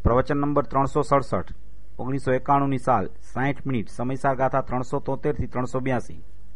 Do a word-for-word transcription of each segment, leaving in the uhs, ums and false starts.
પ્રવચન નંબર ત્રણસો સડસઠ ઓગણીસો એકાણુંની સાલ સાઠ મિનિટ સમયસાર ગાથા ત્રણસો તોતેર થી ત્રણસો બ્યાસી.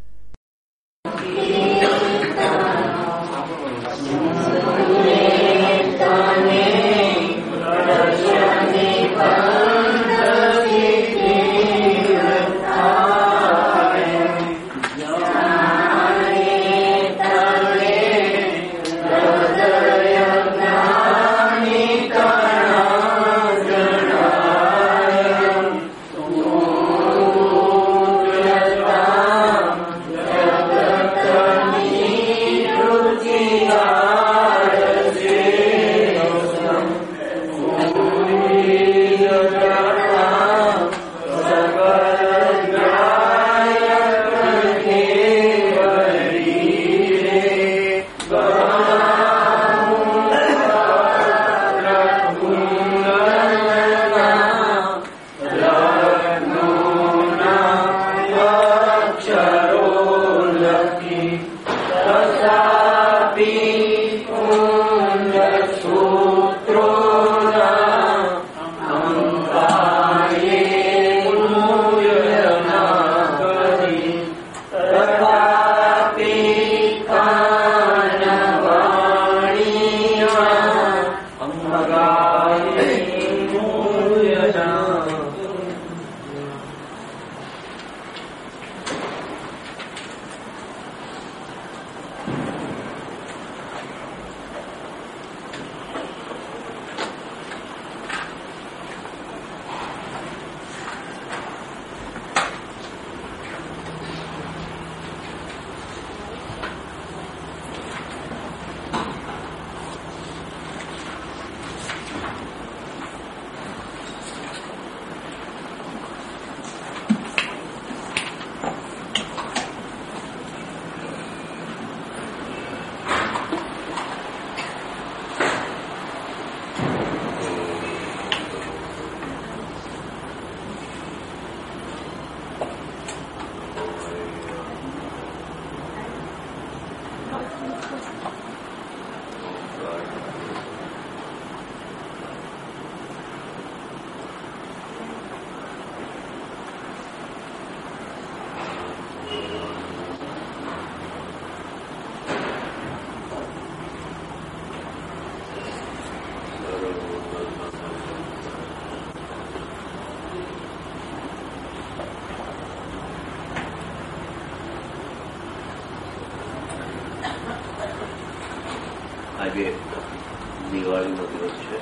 આજે દિવાળીનો દિવસ છે.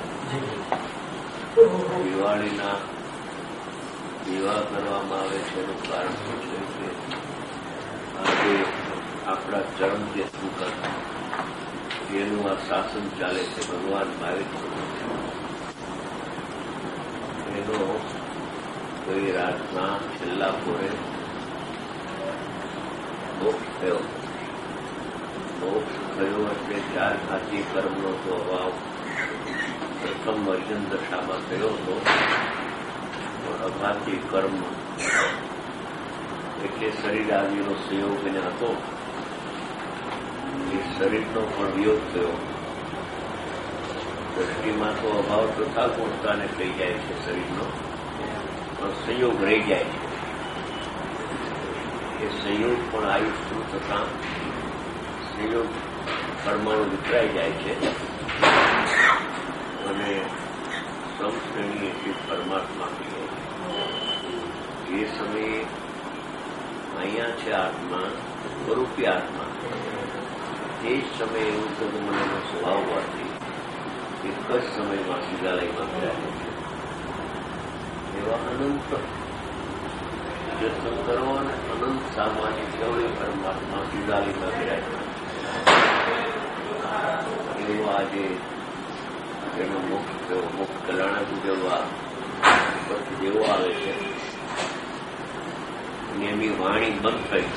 દિવાળીના દીવા કરવામાં આવે છે એનું કારણ શું છે કે આજે આપણા ચરમ જે સુખ એનું આ શાસન ચાલે છે. ભગવાન ભાવિક એનો ગઈ રાતના છેલ્લા પોરે મોક્ષ થયો. મોક્ષ થયો એટલે ચાર ઘાતી કર્મનો તો અભાવ પ્રથમ વર્જન દશામાં થયો હતો. અઘાતી કર્મ એટલે શરીર આદિનો સંયોગ એને હતો. એ શરીરનો પણ વિયોગ થયો. દ્રષ્ટિમાં તો અભાવ તથા ગુણતાને થઈ જાય છે શરીરનો, પણ સંયોગ રહી જાય છે. એ સંયોગ પણ આયુષ્ય તથા સંયોગ પરમાણુ વિખરાઈ જાય છે અને સમશ્રેણી એટલી પરમાત્મા થઈ જાય છે. એ સમયે અહીંયા છે આત્મા, સ્વરૂપી આત્મા. તે જ સમયે એવું થતું મને એનો સ્વભાવ હોવાથી એક જ સમયમાં સિદ્ધાલયમાં ફેરાય છે. એવા અનંત જતન કરો અને અનંત સામાન્ય કેવળી પરમાત્મા સિદ્ધાલયમાં ફેરાય છે. એવો આજે એનો મોક્ષ થયો. મોક્ષ કલ્યાણ જેવા પછી જેવો આવે છે અને એમની વાણી બંધ થઈ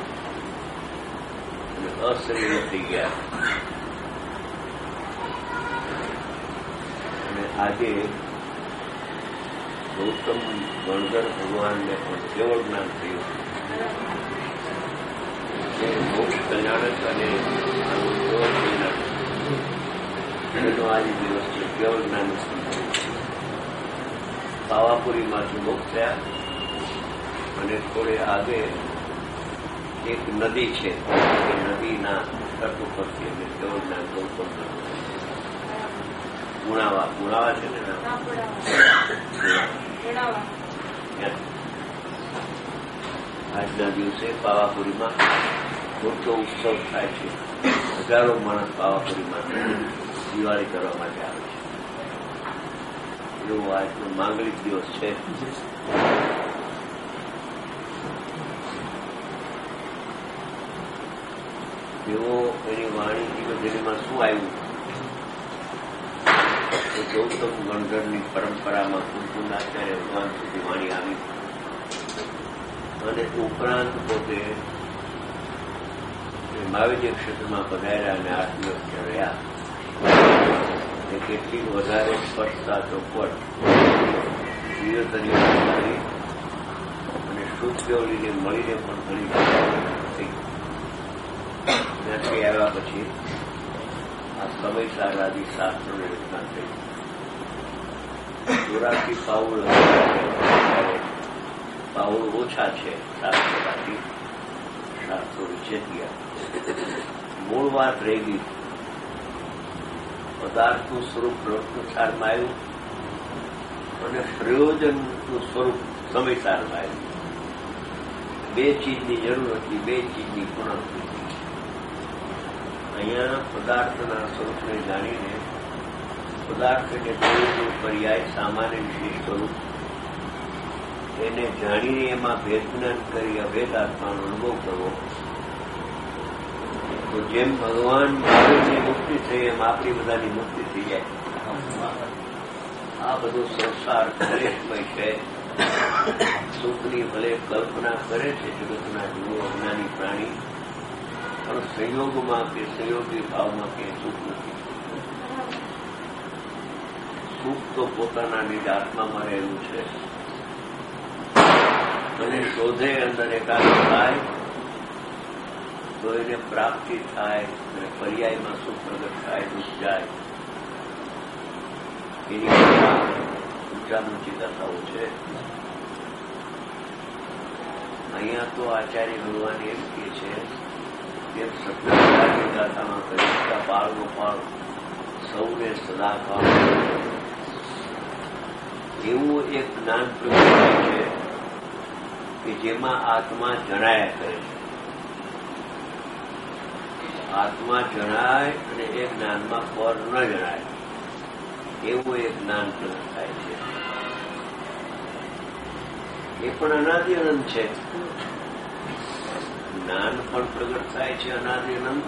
અને અશરીર થઈ ગયા. અને આજે ગૌતમ ગણધર ભગવાનને પણ કેવળ જ્ઞાન થયું. મોક્ષ કલ્યાણક અને આનું કેવળ કલ્યાણ એનો આજે દિવસ છે. કેવળ જ્ઞાન પાવાપુરીમાંથી મુક્ત થયા અને થોડે આગળ એક નદી છે. એ નદીના તટ ઉપરથી અમે તેઓના ગૌતમ ગુણાવા ગુણાવા છે ને આજના દિવસે પાવાપુરીમાં મોટો ઉત્સવ થાય છે. હજારો માણસ પાવાપુરીમાં દિવાળી કરવા માટે આવે છે. એવો આજનો માંગલિક દિવસ છે. એવો એની વાણી જીવનજરીમાં શું આવ્યું તો ગૌતમ ગણધરની પરંપરામાં કુંકુંદાચાર્ય ભગવાન સુધી વાણી આવી અને ઉપરાંત પોતે મહાવીર ક્ષેત્રમાં પધાર્યા અને આઠ દિવસ રહ્યા. એ કેટલીક વધારે સ્પષ્ટતા ચોખવટ જીવતરીઓ કરી અને શુદ્ધદેવલીને મળીને પણ ઘણી થઈ. ત્યાંથી આવ્યા પછી આ સમય સારાદી શાસ્ત્રોની રચના થઈ. ચોરાસી પાઉલ પાઉલ ઓછા છે શાસ્ત્રોમાંથી શાસ્ત્રો વિશે ગયા. મૂળ વાત રહી ગઈ. પદાર્થનું સ્વરૂપ પ્રસારમાં આવ્યું અને પ્રયોજનનું સ્વરૂપ સમયસારમાં આવ્યું. બે ચીજની જરૂર હતી, બે ચીજની પૂર્ણ. અહીંયા પદાર્થના સ્વરૂપને જાણીને પદાર્થ એટલે પ્રયોગનું પર્યાય સામાન્ય વિશેષ સ્વરૂપ એને જાણીને એમાં ભેદ જ્ઞાન કરી અભેદ આત્માનો અનુભવ કરવો. તો જેમ ભગવાન મહાવીરની મુક્તિ થઈ એમ આપણી બધાની મુક્તિ થઈ જાય. આ બધો સંસાર ક્લેશમય છે. સુખની ભલે કલ્પના કરે છે જગતના જીવો અજ્ઞાની પ્રાણી, પણ સંયોગમાં કે સંયોગી ભાવમાં કે સુખ નથી. સુખ તો પોતાના નિજ આત્મામાં રહેલું છે અને શોધે અંદર એકાગ્ર થાય તો એને પ્રાપ્તિ થાય અને પર્યાયમાં સુખ પ્રગટ થાય, દુઃખ જાય. એની ઊંચા ઊંચી કથાઓ છે. અહીંયા તો આચાર્ય ભગવાન એમ કે છે એમ સત્યની ગાથામાં કહ્યું બાળ ગોપાળ સૌને સદા કામ એવું એક જ્ઞાન પ્રગટ છે કે જેમાં આત્મા જણાયા કરે છે. આત્મા જણાય અને એ જ્ઞાનમાં પર ન જણાય એવું એક જ્ઞાન પ્રગટ થાય છે. એ પણ અનાદિ અનંત છે. જ્ઞાન પણ પ્રગટ થાય છે અનાદિ અનંત.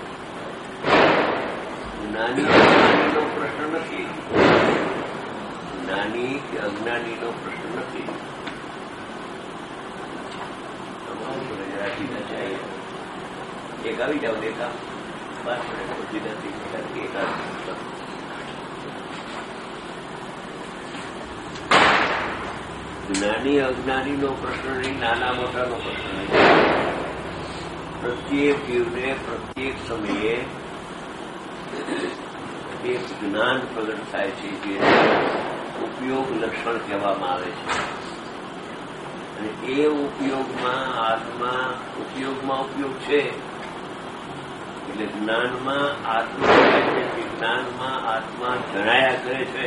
જ્ઞાની અજ્ઞાનીનો પ્રશ્ન નથી. જ્ઞાની કે અજ્ઞાનીનો પ્રશ્ન નથી. એક આવી જાવ દેખા જ્ઞાની અજ્ઞાનીનો પ્રશ્ન નહીં, નાના મોટાનો પ્રશ્ન નહીં. પ્રત્યેક જીવને પ્રત્યેક સમયે એક જ્ઞાન પ્રગટ થાય છે જે ઉપયોગ લક્ષણ કહેવામાં આવે છે. અને એ ઉપયોગમાં આત્મા ઉપયોગમાં ઉપયોગ છે એટલે જ્ઞાનમાં આત્મા જ્ઞાનમાં આત્મા જણાયા કરે છે.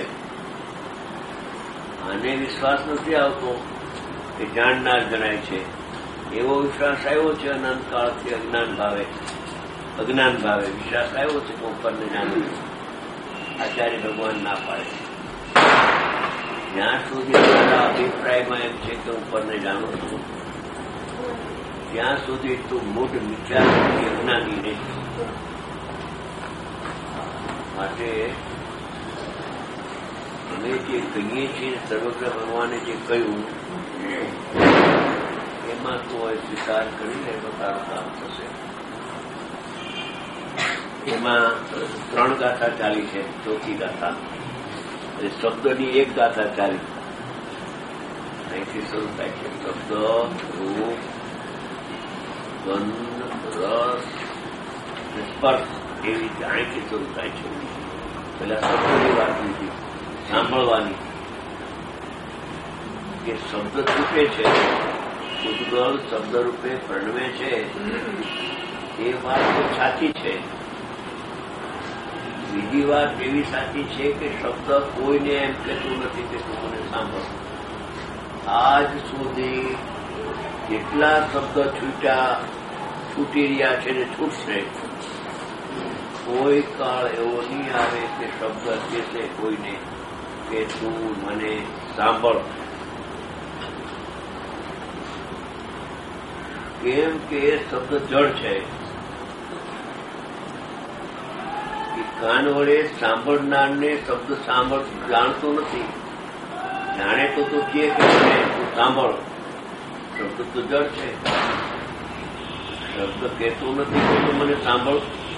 આને વિશ્વાસ નથી આવતો કે જાણનાર જણાય છે. એવો વિશ્વાસ આવ્યો છે અનંત કાળથી અજ્ઞાન ભાવે અજ્ઞાન ભાવે વિશ્વાસ આવ્યો છે કે ઉપરને જાણું. આચાર્ય ભગવાન ના પાડે. જ્યાં સુધી મારા અભિપ્રાયમાં એમ છે કે ઉપરને જાણું છું ત્યાં સુધી તું મૂઢ વિચાર અજ્ઞાની નહીં. માટે અમે જે કહીએ છીએ સર્વગ્ર ભગવાને જે કહ્યું એમાં તો સ્વીકાર કરી લે તો તારું કામ થશે. એમાં ત્રણ ગાથા ચાલી છે. ચોથી ગાથા શબ્દની એક ગાથા ચાલી અહીંથી શરૂ થાય છે. શબ્દ રૂપ ગંધ રસ સ્પર્શ એવી રીતે અહીંથી શરૂ થાય છે. પેલા શબ્દની વાત લીધી સાંભળવાની કે શબ્દ છૂટે છે, ઉદ્ગલ શબ્દ રૂપે પરણવે છે, એ વાત તો સાચી છે. બીજી વાત એવી સાચી છે કે શબ્દ કોઈને એમ કહેતું નથી કે તું મને સાંભળ. આજ સુધી જેટલા શબ્દ છૂટ્યા છૂટી રહ્યા છે ને છૂટશે, કોઈ કાળ એવો નહીં આવે કે શબ્દ કહેશે કોઈને કે તું મને સાંભળ. કેમ કે એ શબ્દ જળ છે. કાન વડે સાંભળનારને શબ્દ સાંભળ જાણતો નથી. જાણે તો તો કહે કે મને તું સાંભળ. શબ્દ તો જળ છે. શબ્દ કહેતો નથી કે તું મને સાંભળ.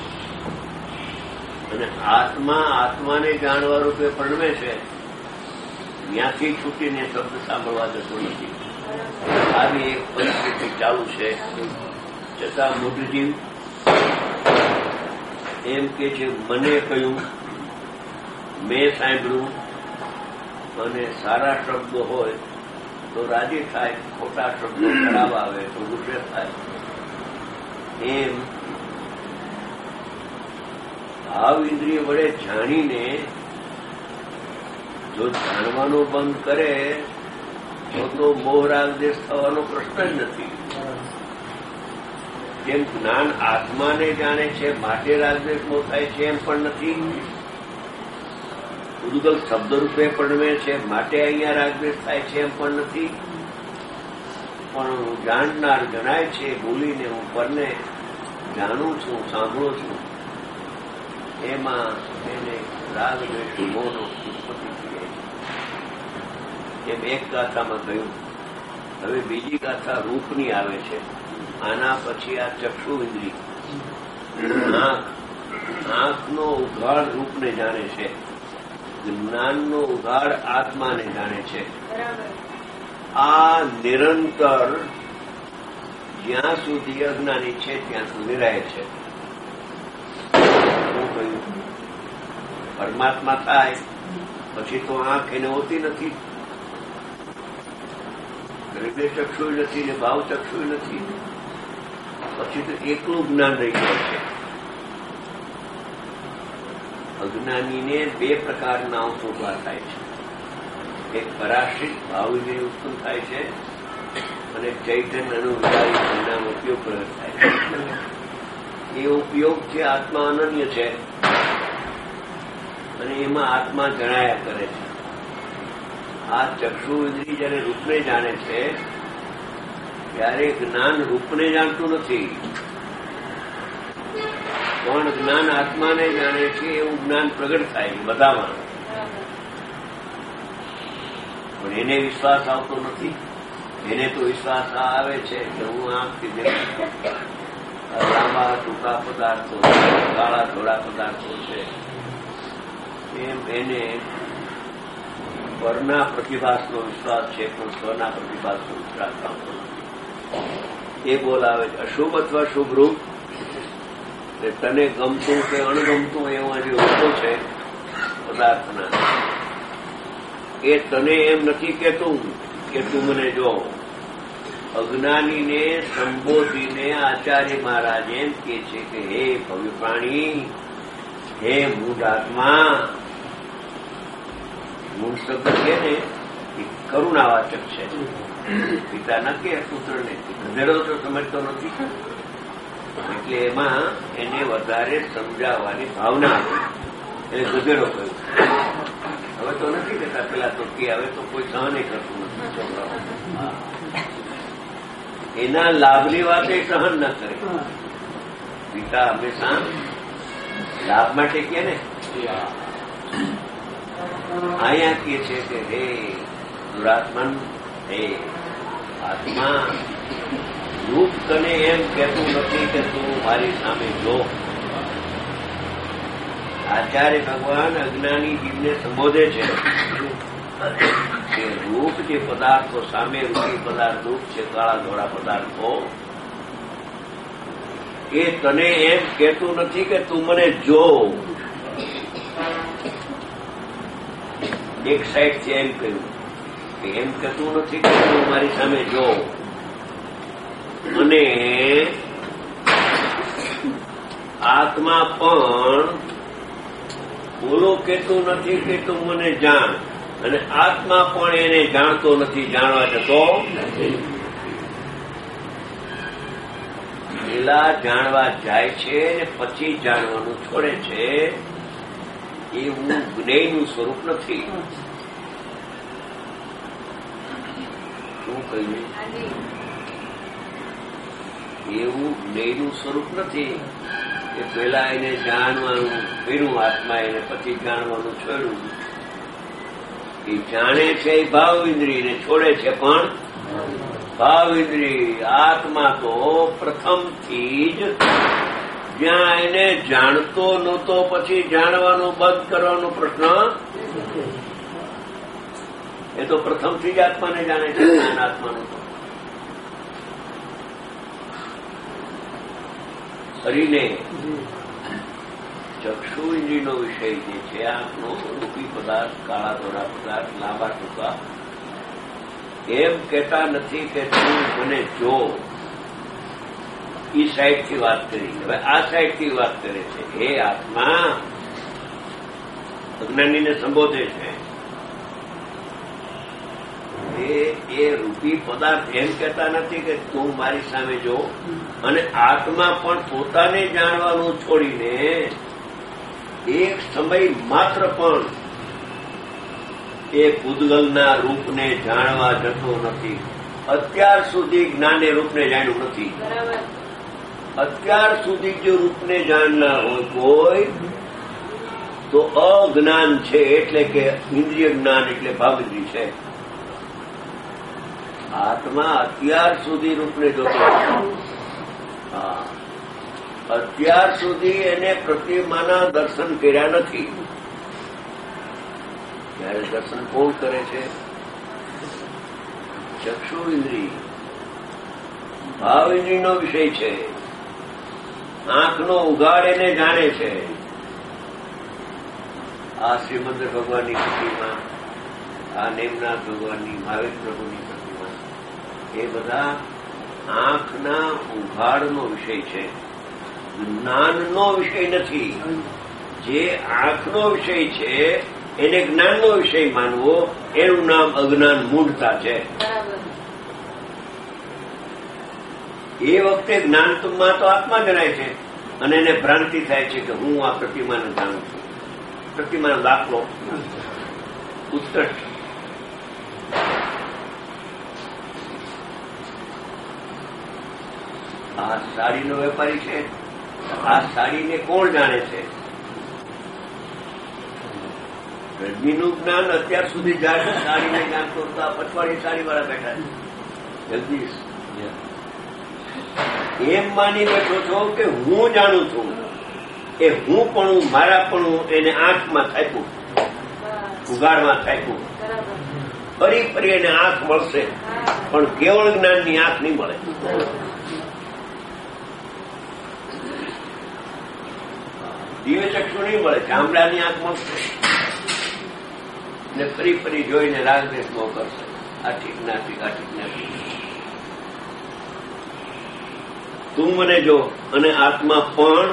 અને આત્મા આત્માને જાણવા રૂપે પરણવે છે. ત્યાંથી છૂટીને શબ્દ સાંભળવા જતો નથી. આવી એક પરિસ્થિતિ ચાલુ છે. છતાં મોટીજી એમ કે છે મને કહ્યું, મેં સાંભળ્યું, અને સારા શબ્દો હોય તો રાજી થાય, ખોટા શબ્દો ખરાબ આવે તો ગુસ્સે થાય. એમ ભાવ ઇન્દ્રિય વડે જાણીને જો જાણવાનું બંધ કરે તો તો મોહ રાગ દેશ થવાનો પ્રશ્ન જ નથી. જેમ જ્ઞાન આત્માને જાણે છે માટે રાગદેશ મોહ થાય છે એમ પણ નથી. ઉદ્ગલ શબ્દરૂપે પરણવે છે માટે અહીંયા રાગદેશ થાય છે એમ પણ નથી. પણ જાણનાર જણાય છે બોલીને હું પરને જાણું છું, સાંભળું છું, એમાં એને રાગદેશ મોહનો ઉત્પત્તિ થઈ. એમ એક ગાથામાં કહ્યું. હવે બીજી ગાથા રૂપની આવે છે. આના પછી આ ચક્ષુ ઇન્દ્રિય આંખ આંખનો ઉઘાડ રૂપને જાણે છે, જ્ઞાનનો ઉઘાડ આત્માને જાણે છે. આ નિરંતર જ્યાં સુધી અજ્ઞાની છે ત્યાં સુધી રહે છે. શું કહ્યું? પરમાત્મા થાય પછી તો આંખ એને હોતી નથી, હૃદય ચક્ષુ નથી ને ભાવ ચક્ષુ નથી. પછી તો એકલું જ્ઞાન રહી જાય છે. અજ્ઞાનીને બે પ્રકારના અંશો ઉભા થાય છે. એક પરાશ્રિત ભાવને ઉત્પન્ન થાય છે અને ચૈતન્ય અનુભવારી પરિણામ ઉપયોગ પ્રગટ થાય છે. એ ઉપયોગ છે આત્મા અનન્ય છે અને એમાં આત્મા જણાયા કરે છે. આ ચક્ષુ ઇન્દ્રિય જયારે રૂપને જાણે છે ત્યારે જ્ઞાન રૂપને જાણતું નથી, પણ જ્ઞાન આત્માને જાણે છે એવું જ્ઞાન પ્રગટ થાય બધામાં. પણ એને વિશ્વાસ આવતો નથી. એને તો વિશ્વાસ આવે છે કે હું આંખથી લાંબા ટૂંકા પદાર્થો, કાળા ધોળા પદાર્થો છે, એમ એને પરના પ્રતિભાસનો વિશ્વાસ છે, પણ સ્વના પ્રતિભાસનો વિશ્વાસ આવતો નથી. એ બોલાવે છે અશુભ અથવા શુભ રૂપ. તને ગમતું કે અણગમતું એવા જે રૂપો છે પદાર્થના, એ તને એમ નથી કહેતું કે તું મને જો. અજ્ઞાનીને સંબોધીને આચાર્ય મહારાજ એમ કે છે કે હે ભવ્ય પ્રાણી, હે મૂઢાત્મા. મૂળ શબ્દ છે ને એ કરુણાવાચક છે. પિતા ના કે પુત્રને ગધેડો તો સમજતો નથી, એટલે એમાં એને વધારે સમજાવવાની ભાવના હતી. એને ગધેડો કહ્યું. હવે તો નથી કહેતા, પેલા તો કે હવે તો કોઈ સહન કરતું નથી છોકરાઓ. એના લાભની વાત એ સહન ન કરે. પિતા હંમેશા લાભ માટે કે ને. અહીંયા કે છે કે હે દુરાત્મન, હે આત્મા, રૂપ તને એમ કહેતું નથી કે તું મારી સામે જો. આચાર્ય ભગવાન અજ્ઞાની જીવને સંબોધે છે કે રૂપ જે પદાર્થો સામે રૂપી પદાર્થ રૂપ છે, કાળા ધોળા પદાર્થો, એ તને એમ કહેતું નથી કે તું મને જો. એક સાઈડથી એમ કહ્યું એમ કહેતું નથી કે તું મારી સામે જો, અને આત્મા પણ બોલો કહેતું નથી કે તું મને જાણ, અને આત્મા પણ એને જાણતો નથી, જાણવા જતો પેલા જાણવા જાય છે ને પછી જાણવાનું છોડે છે. એવું જ્ઞેયનું સ્વરૂપ નથી. શું કહ્યું? એવું જ્ઞેયનું સ્વરૂપ નથી કે પેલા એને જાણવાનું કર્યું આત્મા એને, પછી જાણવાનું છોડ્યું. એ જાણે છે એ ભાવ ઇન્દ્રિયને છોડે છે પણ ભાવ ઇન્દ્રિય. આત્મા તો પ્રથમથી જ જ્યાં એને જાણતો નહોતો પછી જાણવાનું બંધ કરવાનો પ્રશ્ન, એ તો પ્રથમથી જ આત્માને જાણે છે. જ્ઞાન આત્માનું તો શરીરને ચક્ષુ ઇન્દ્રિયનો વિષય જે છે આંખનો રૂપી પદાર્થ, કાળા ધોળા પદાર્થ, લાંબા ટૂંકા, એમ કહેતા નથી કે તું મને જો. ઈ સાઈડથી વાત કરી. હવે આ સાઈડથી વાત કરે છે. હે આત્મા, અજ્ઞાનીને સંબોધે છે. એ રૂપી પદાર્થ એમ કહેતા નથી કે તું મારી સામે જો, અને આત્મા પણ પોતાને જાણવાનું છોડીને એક સમય માત્ર પણ એ પૂદગલના રૂપને જાણવા જતો નથી. અત્યાર સુધી જ્ઞાને રૂપને જાણ્યું નથી. અત્યાર સુધી જો રૂપને જાણનાર હોય કોઈ તો અજ્ઞાન છે, એટલે કે ઇન્દ્રિય જ્ઞાન એટલે ભાવઇન્દ્રિય છે. આત્મા અત્યાર સુધી રૂપને જોતો હા અત્યાર સુધી એને પ્રતિમાના દર્શન કર્યા નથી. ત્યારે દર્શન કોણ કરે છે? ચક્ષુ ઇન્દ્રિય, ભાવ ઇન્દ્રિયનો વિષય છે. આંખનો ઉઘાડ એને જાણે છે. આ શ્રીમંત ભગવાનની પ્રતિમા, આ નેમનાથ ભગવાનની, મહાવીર પ્રભુની પ્રતિમા, એ બધા આંખના ઉઘાડનો વિષય છે, જ્ઞાનનો વિષય નથી. જે આંખનો વિષય છે એને જ્ઞાનનો વિષય માનવો, એનું નામ અજ્ઞાન મૂઢતા છે. એ વખતે જ્ઞાનમાં તો આત્મા જણાય છે, અને એને ભ્રાંતિ થાય છે કે હું આ પ્રતિમાને જાણું છું. પ્રતિમાનો દાખલો ઉત્કૃષ્ટ. આ સાડીનો વેપારી છે. આ સાડીને કોણ જાણે છે? રજનીનું જ્ઞાન અત્યાર સુધી જાણે સાડીને જાણતો હતા. પચવાડી સાડી વાળા બેઠા છે. જગદીશ એમ માની બેઠો છો કે હું જાણું છું. એ હું પણ મારા પણ એને આંખમાં થાપ્યું, ઉઘાડમાં થાપ્યું. ફરી ફરી એને આંખ મળશે, પણ કેવળ જ્ઞાનની આંખ નહીં મળે. દિવ્ય ચક્ષુ નહીં મળે, ચામડાની આંખ મળશે. ને ફરી ફરી જોઈને રાગદ્વેષ ન કરશે. આ ઠીક ના ઠીક, આ ઠીક ના ઠીક. તું મને જો, અને આત્મા પણ,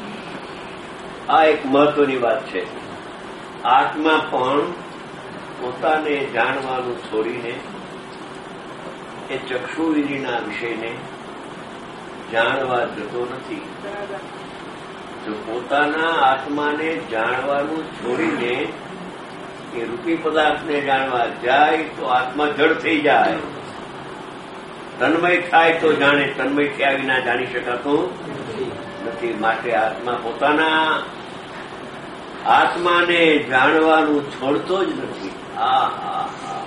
આ એક મહત્વની વાત છે. આત્મા પણ પોતાને જાણવાનું છોડીને એ ચક્ષુ વિધિના વિષયને જાણવા જતો નથી. જો પોતાના આત્માને જાણવાનું છોડીને એ રૂપી પદાર્થને જાણવા જાય તો આત્મા જડ થઈ જાય. તન્મય થાય તો જાણે, તન્મય થયા વિના જાણી શકાતું નથી. માટે આત્મા પોતાના આત્માને જાણવાનું છોડતો જ નથી. આ હા હા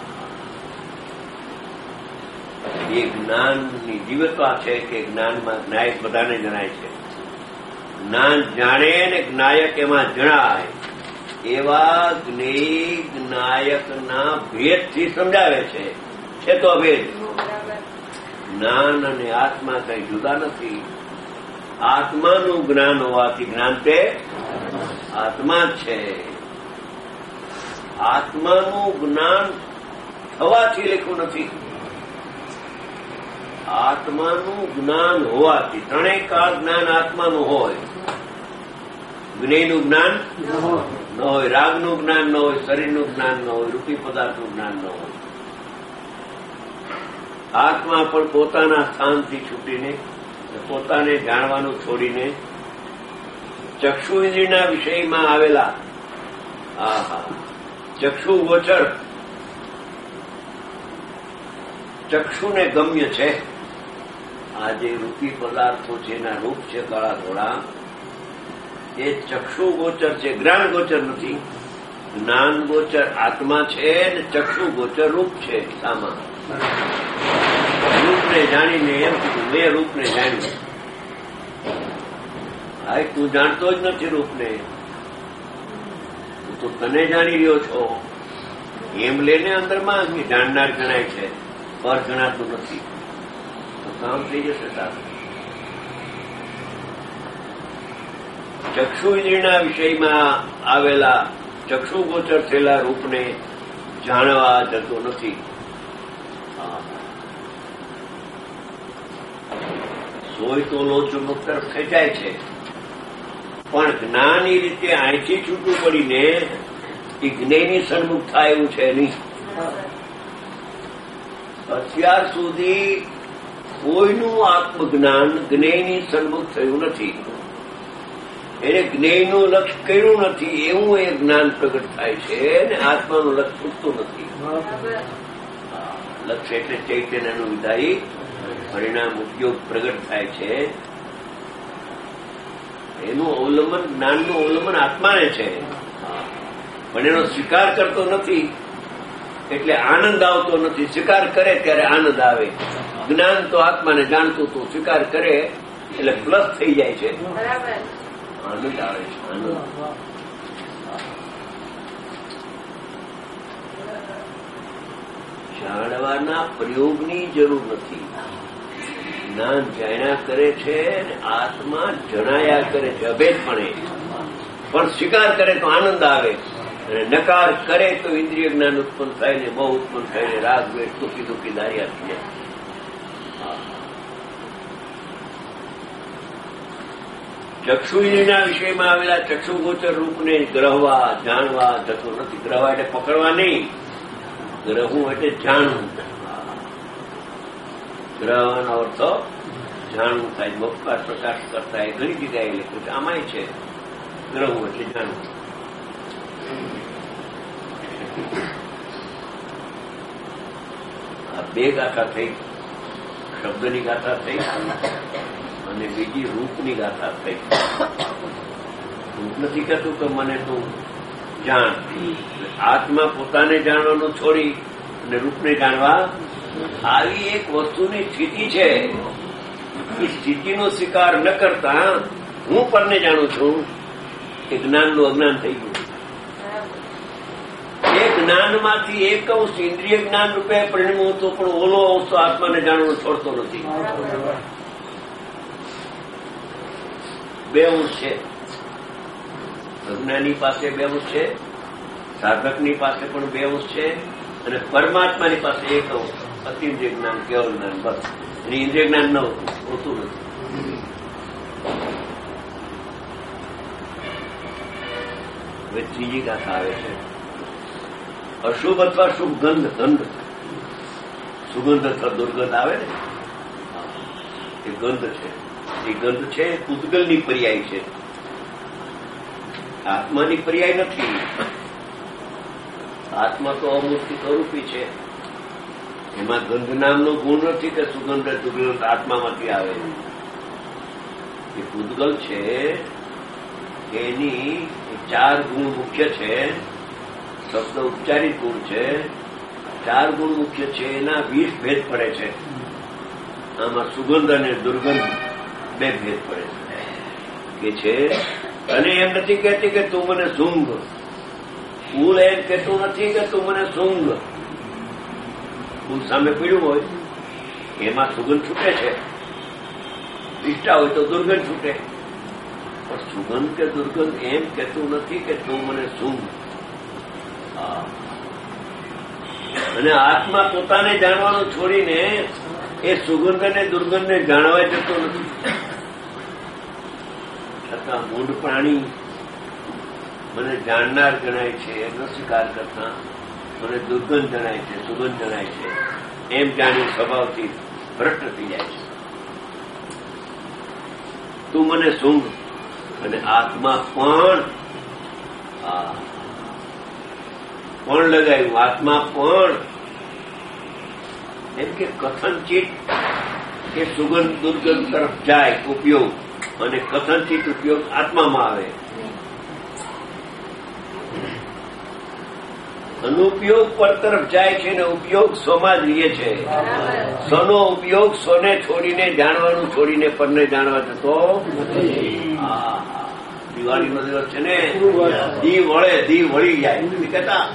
એ જ્ઞાનની દિવ્યતા છે કે જ્ઞાનમાં જ્ઞાયક બધાને જણાય છે. જ્ઞાન જાણે ને જ્ઞાયક એમાં જણાય, એવા જ્ઞેય જ્ઞાયકના ભેદથી સમજાવે છે. છે તો અભેદ. જ્ઞાન અને આત્મા કઈ જુદા નથી. આત્માનું જ્ઞાન હોવાથી જ્ઞાન તે આત્મા છે. આત્માનું જ્ઞાન થવાથી લખ્યું નથી, આત્માનું જ્ઞાન હોવાથી. ત્રણેય કાળ જ્ઞાન આત્માનું હોય, જ્ઞેયનું જ્ઞાન ન હોય, રાગનું જ્ઞાન ન હોય, શરીરનું જ્ઞાન ન હોય, રૂપી પદાર્થનું જ્ઞાન ન હોય. આત્મા પણ પોતાના સ્થાનથી છૂટીને, પોતાને જાણવાનું છોડીને ચક્ષુ ઇન્દ્રિયના વિષયમાં આવેલા આહા ચક્ષુ ગોચર, ચક્ષુને ગમ્ય છે આ જે રૂપી પદાર્થો છે એના રૂપ છે કાળા ધોળા, એ ચક્ષુ ગોચર છે, જ્ઞાન ગોચર નથી. જ્ઞાન ગોચર આત્મા છે ને ચક્ષુ ગોચર રૂપ છે. સામા રૂપને જાણીને એમ કીધું મેં રૂપને જાણ્યું. હા, તું જાણતો જ નથી રૂપને, તું તો તને જાણી રહ્યો છો એમ લઈને અંદરમાં જાણનાર ગણાય છે, પર જણાતું નથી. તો કામ થઈ જશે સારું. ચક્ષુ ઇન્દ્રિયના વિષયમાં આવેલા ચક્ષુ ગોચર થયેલા રૂપને જાણવા જતો નથી. સોય તો લો ચુંબક તરફ ખેંચાય છે, પણ જ્ઞાની રીતે અહીંથી છૂટું પડીને એ જ્ઞેયની સન્મુખ થાય એવું છે નહીં. અત્યાર સુધી કોઈનું આત્મજ્ઞાન જ્ઞેયની સન્મુખ થયું નથી. એને જ્ઞેયનું લક્ષ્ય કર્યું નથી એવું એ જ્ઞાન પ્રગટ થાય છે, અને આત્માનું લક્ષ્ય છૂટતું નથી. લક્ષ્ય એટલે ચૈતન્યનું વિધાયી પરિણામ ઉપયોગ પ્રગટ થાય છે. એનું અવલંબન, જ્ઞાનનું અવલંબન આત્માને છે, પણ એનો સ્વીકાર કરતો નથી એટલે આનંદ આવતો નથી. સ્વીકાર કરે ત્યારે આનંદ આવે. જ્ઞાન તો આત્માને જાણતું હતું, સ્વીકાર કરે એટલે પ્લસ થઈ જાય છે, આનંદ આવે છે. આનંદ જાણવાના પ્રયોગની જરૂર નથી. જ્ઞાન જાણ્યા કરે છે, આત્મા જણાયા કરે છે અભેદપણે. પણ સ્વીકાર કરે તો આનંદ આવે, અને નકાર કરે તો ઇન્દ્રિય જ્ઞાન ઉત્પન્ન થાય ને બહુ ઉત્પન્ન થાય ને રાગ વેઠ દુઃખી દુઃખી દારિયા થઈ જાય. ચક્ષુ ઇન્દ્રિયના વિષયમાં આવેલા ચક્ષુ ગોચર રૂપને ગ્રહવા જાણવા જતો નથી. ગ્રહવા એટલે પકડવા નહીં, ગ્રહવું એટલે જાણવું. ગ્રહવાનો અર્થ જાણવું થાય. બપકાર પ્રકાશ કરતા એ ઘણી જગ્યાએ લખ્યું છે, આમાંય છે. ગ્રહવું એટલે જાણવું. આ બે ગાથા થઈ, શબ્દની ગાથા થઈ અને બીજી રૂપની ગાથા થઈ. રૂપ નથી કહેતું કે મને તું જાણ. આત્મા પોતાને જાણવાનું છોડી અને રૂપને જાણવા આવી એક વસ્તુની સ્થિતિ છે. એ સ્થિતિનો સ્વીકાર ન કરતા હું પરને જાણું છું કે જ્ઞાનનું અજ્ઞાન થઈ ગયું. એ જ્ઞાનમાંથી એક અંશ ઇન્દ્રિય જ્ઞાન રૂપે પરિણમ્યું હતું, પણ ઓલો અંશ તો આત્માને જાણવાનું છોડતો નથી. બે અંશ છે. અજ્ઞાની પાસે બે અંશ છે, સાધકની પાસે પણ બે અંશ છે, અને પરમાત્માની પાસે એક અંશ અતિન્દ્રિય જ્ઞાન, કેવળ જ્ઞાન. બસ. અને ઇન્દ્રિય જ્ઞાન ન હોતું નથી. હવે ત્રીજી ગાથા આવે છે, અશુભ અથવા શુભ ગંધ. ગંધ સુગંધ અથવા દુર્ગંધ આવે ને, એ ગંધ છે. એ ગંધ છે પૂતગલની પર્યાય છે, આત્માની પર્યાય નથી. આત્મા તો અમૂર્તિ સ્વરૂપી છે, એમાં ગંધ નામનો ગુણ નથી કે સુગંધ દુર્ગંધ આત્મામાંથી આવે. એ પૂતગલ છે, એની ચાર ગુણ મુખ્ય છે. શબ્દ ઉપચારિત ગુણ છે, ચાર ગુણ મુખ્ય છે. એના વીસ ભેદ પડે છે. આમાં સુગંધ અને દુર્ગંધ બે ભેદ પડે છે. કે છે અને એમ નથી કહેતી કે તું મને સૂંઘ. ફૂલ એમ કહેતું નથી કે તું મને સૂંઘ. ફૂલ સામે પીડ્યું હોય એમાં સુગંધ છૂટે છે, ઈચ્છા હોય તો દુર્ગંધ છૂટે. પણ સુગંધ કે દુર્ગંધ એમ કહેતું નથી કે તું મને સૂંઘ. અને આત્મા પોતાને જાણવાનું છોડીને એ સુગંધ અને દુર્ગંધને જાણવા જતો નથી. છતાં મૂળ પ્રાણી મને જાણનાર જણાય છે એનો સ્વીકાર કરતા મને દુર્ગંધ જણાય છે, સુગંધ જણાય છે એમ જાણી સ્વભાવથી ભ્રષ્ટ થઈ જાય છે. તું મને સૂંઘ અને આત્મા પણ પણ લગાવ્યું. આત્મા પણ એમ કે કથનચિત કે સુગંધ દુર્ગંધ તરફ જાય ઉપયોગ અને કથનચિત ઉપયોગ આત્મામાં આવે. અનુપયોગ પર તરફ જાય છે અને ઉપયોગ સ્વમાં જ રહીએ છે. સ્વનો ઉપયોગ સ્વને છોડીને જાણવાનું છોડીને પરને જાણવા જતો દિવાળીનો દિવસ છે ને, દી વળે દી વળી જાય નથી કહેતા.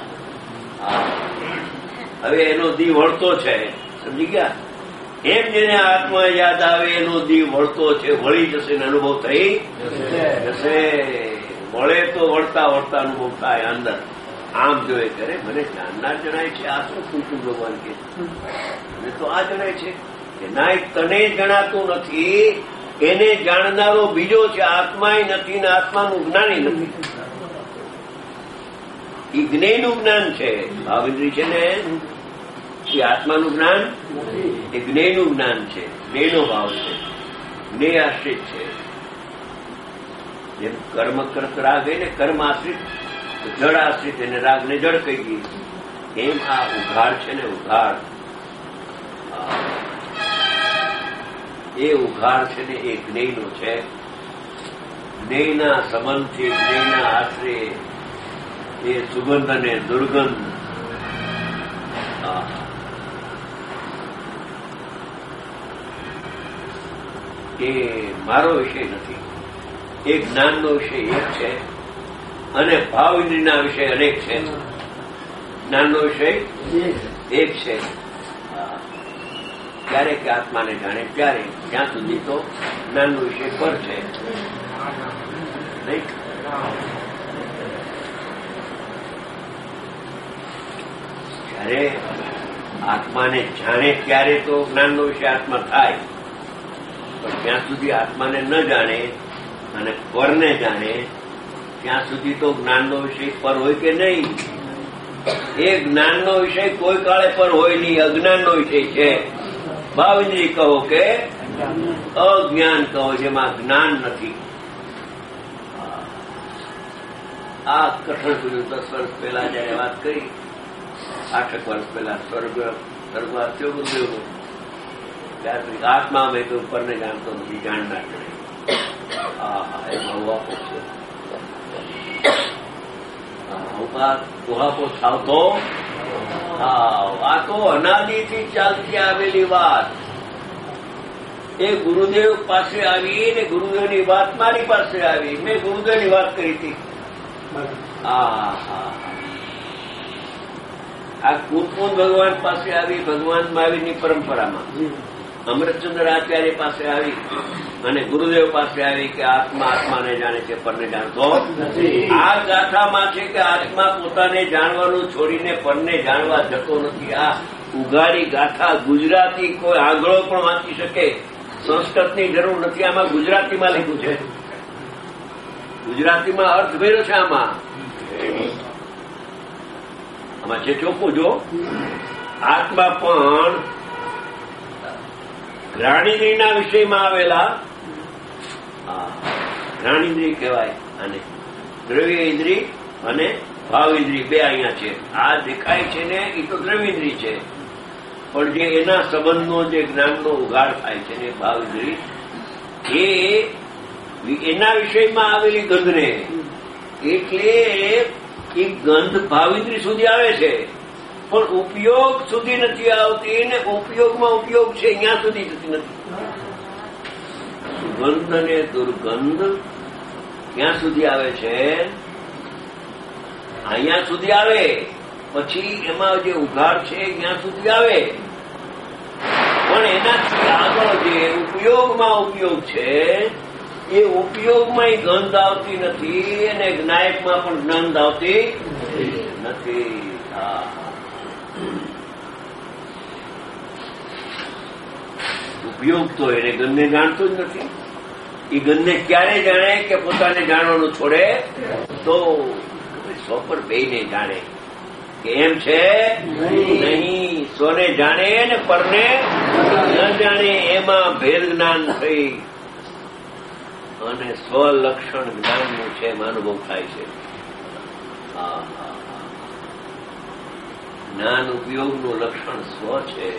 હવે એનો દી વળતો છે, સમજી ગયા? એમ જેને આત્મા યાદ આવે એનો દી વળતો છે, વળી જશે ને અનુભવ થઈ જશે. વળે તો વળતા વળતા અનુભવ થાય અંદર. આમ જો એ કરે મને જાણનાર જણાય છે. આ શું કુંકુમ ભગવાન કે મને તો આ જણાય છે કે ના, તને જણાતું નથી, એને જાણનારો બીજો છે. આત્માય નથી ને આત્માનું જ્ઞાની નથી. એ જ્ઞેયનું જ્ઞાન છે. ભાવેન્દ્રી છે ને એ આત્માનું જ્ઞાન, એ જ્ઞેયનું જ્ઞાન છે. જ્ઞેયનો ભાવ છે, જ્ઞેય આશ્રિત છે. જેમ કર્મ કરત રાગ હોય ને, કર્મ આશ્રિત જળ આશ્રિત, એને રાગ ને જળ કહી ગઈ. એમ આ ઉઘાડ છે ને, ઉઘાડ એ ઉઘાડ છે ને એ જ્ઞેયનો છે. જ્ઞેયના સંબંધથી, જ્ઞેયના આશ્રય એ સુગંધ અને દુર્ગંધ એ મારો વિષય નથી. એ જ્ઞાનનો વિષય એક છે અને ભાવ ઇન્દ્રિયના વિષય અનેક છે. જ્ઞાનનો વિષય એક છે. ક્યારે કે આત્માને જાણે ત્યારે, ત્યાં સુધી તો જ્ઞાનનો વિષય પર છે નહીં. જ્યારે આત્માને જાણે ત્યારે તો જ્ઞાનનો વિષય આત્મા થાય, પણ જ્યાં સુધી આત્માને ન જાણે અને પરને જાણે ત્યાં સુધી તો જ્ઞાનનો વિષય પર હોય કે નહીં? એ જ્ઞાનનો વિષય કોઈ કાળે પર હોય નહીં, અજ્ઞાનનો વિષય છે. ભાવેન્દ્રી કહો કે અજ્ઞાન કહો, જેમાં જ્ઞાન નથી. આ કઠણ સુધી દસ વર્ષ પહેલા જયારે વાત કરી, આઠક વર્ષ પહેલા સ્વર્ગ સ્વર્ગવાસ થયો ગુરુદેવનો, ત્યાર પછી આત્મા મેં તો ઉપરને જાણતો નથી, જાણનાર નહીં. હા હા એ બહુ આપો છે. ઉહાપો થાવતો આ તો અનાદિથી ચાલતી આવેલી વાત. એ ગુરુદેવ પાસે આવી ને ગુરુદેવની વાત મારી પાસે આવી. મેં ગુરુદેવની વાત કરી હતી. હા હા આ કુંતમુંદ ભગવાન પાસે આવી, ભગવાન મહાવીરની પરંપરામાં. અમૃતચંદ્ર આચાર્ય પાસે આવી અને ગુરુદેવ પાસે આવી કે આત્મા આત્માને જાણે છે, પરને જાણતો આ ગાથામાં છે કે આત્મા પોતાને જાણવાનું છોડીને પરને જાણવા જતો નથી. આ ઉઘાડી ગાથા ગુજરાતી કોઈ આંગળો પણ વાંચી શકે, સંસ્કૃતની જરૂર નથી. આમાં ગુજરાતીમાં લખ્યું છે, ગુજરાતીમાં અર્થ ભર્યો છે. આમાં આમાં છે ચોખ્ખું જો, આત્મા પણ જ્ઞાનેન્દ્રિયના વિષયમાં આવેલા, જ્ઞાનેન્દ્રિય કહેવાય આને, દ્રવ્ય ઇન્દ્રિય અને ભાવ ઇન્દ્રિય બે અહીંયા છે. આ દેખાય છે ને એ તો દ્રવ્યેન્દ્રિય છે, પણ જે એના સંબંધનો જે જ્ઞાનનો ઉઘાડ થાય છે ને ભાવ ઇન્દ્રિય, એ એના વિષયમાં આવેલી ગંધને, એટલે એ ગંધ ભાવ ઇન્દ્રિય સુધી આવે છે પણ ઉપયોગ સુધી નથી આવતી, ને ઉપયોગમાં ઉપયોગ છે અહીંયા સુધી જતી નથી. સુગંધ અને દુર્ગંધ ક્યાં સુધી આવે છે? અહીંયા સુધી આવે, પછી એમાં જે ઉઘાડ છે ત્યાં સુધી આવે, પણ એનાથી આગળ જે ઉપયોગમાં ઉપયોગ છે એ ઉપયોગમાં ગંધ આવતી નથી અને જ્ઞાયકમાં પણ ગંધ આવતી નથી. વિયોગ તો એને ગંધને જાણતો જ નથી. એ ગંધને ક્યારે જાણે કે પોતાને જાણવાનું છોડે તો સો પર બેયને જાણે કે એમ છે નહીં. સોને જાણે ને પરને ન જાણે એમાં ભેદ જ્ઞાન થઈ અને સ્વલક્ષણ જ્ઞાનનું છે એમાં અનુભવ થાય છે. જ્ઞાન ઉપયોગનું લક્ષણ સ્વ છે.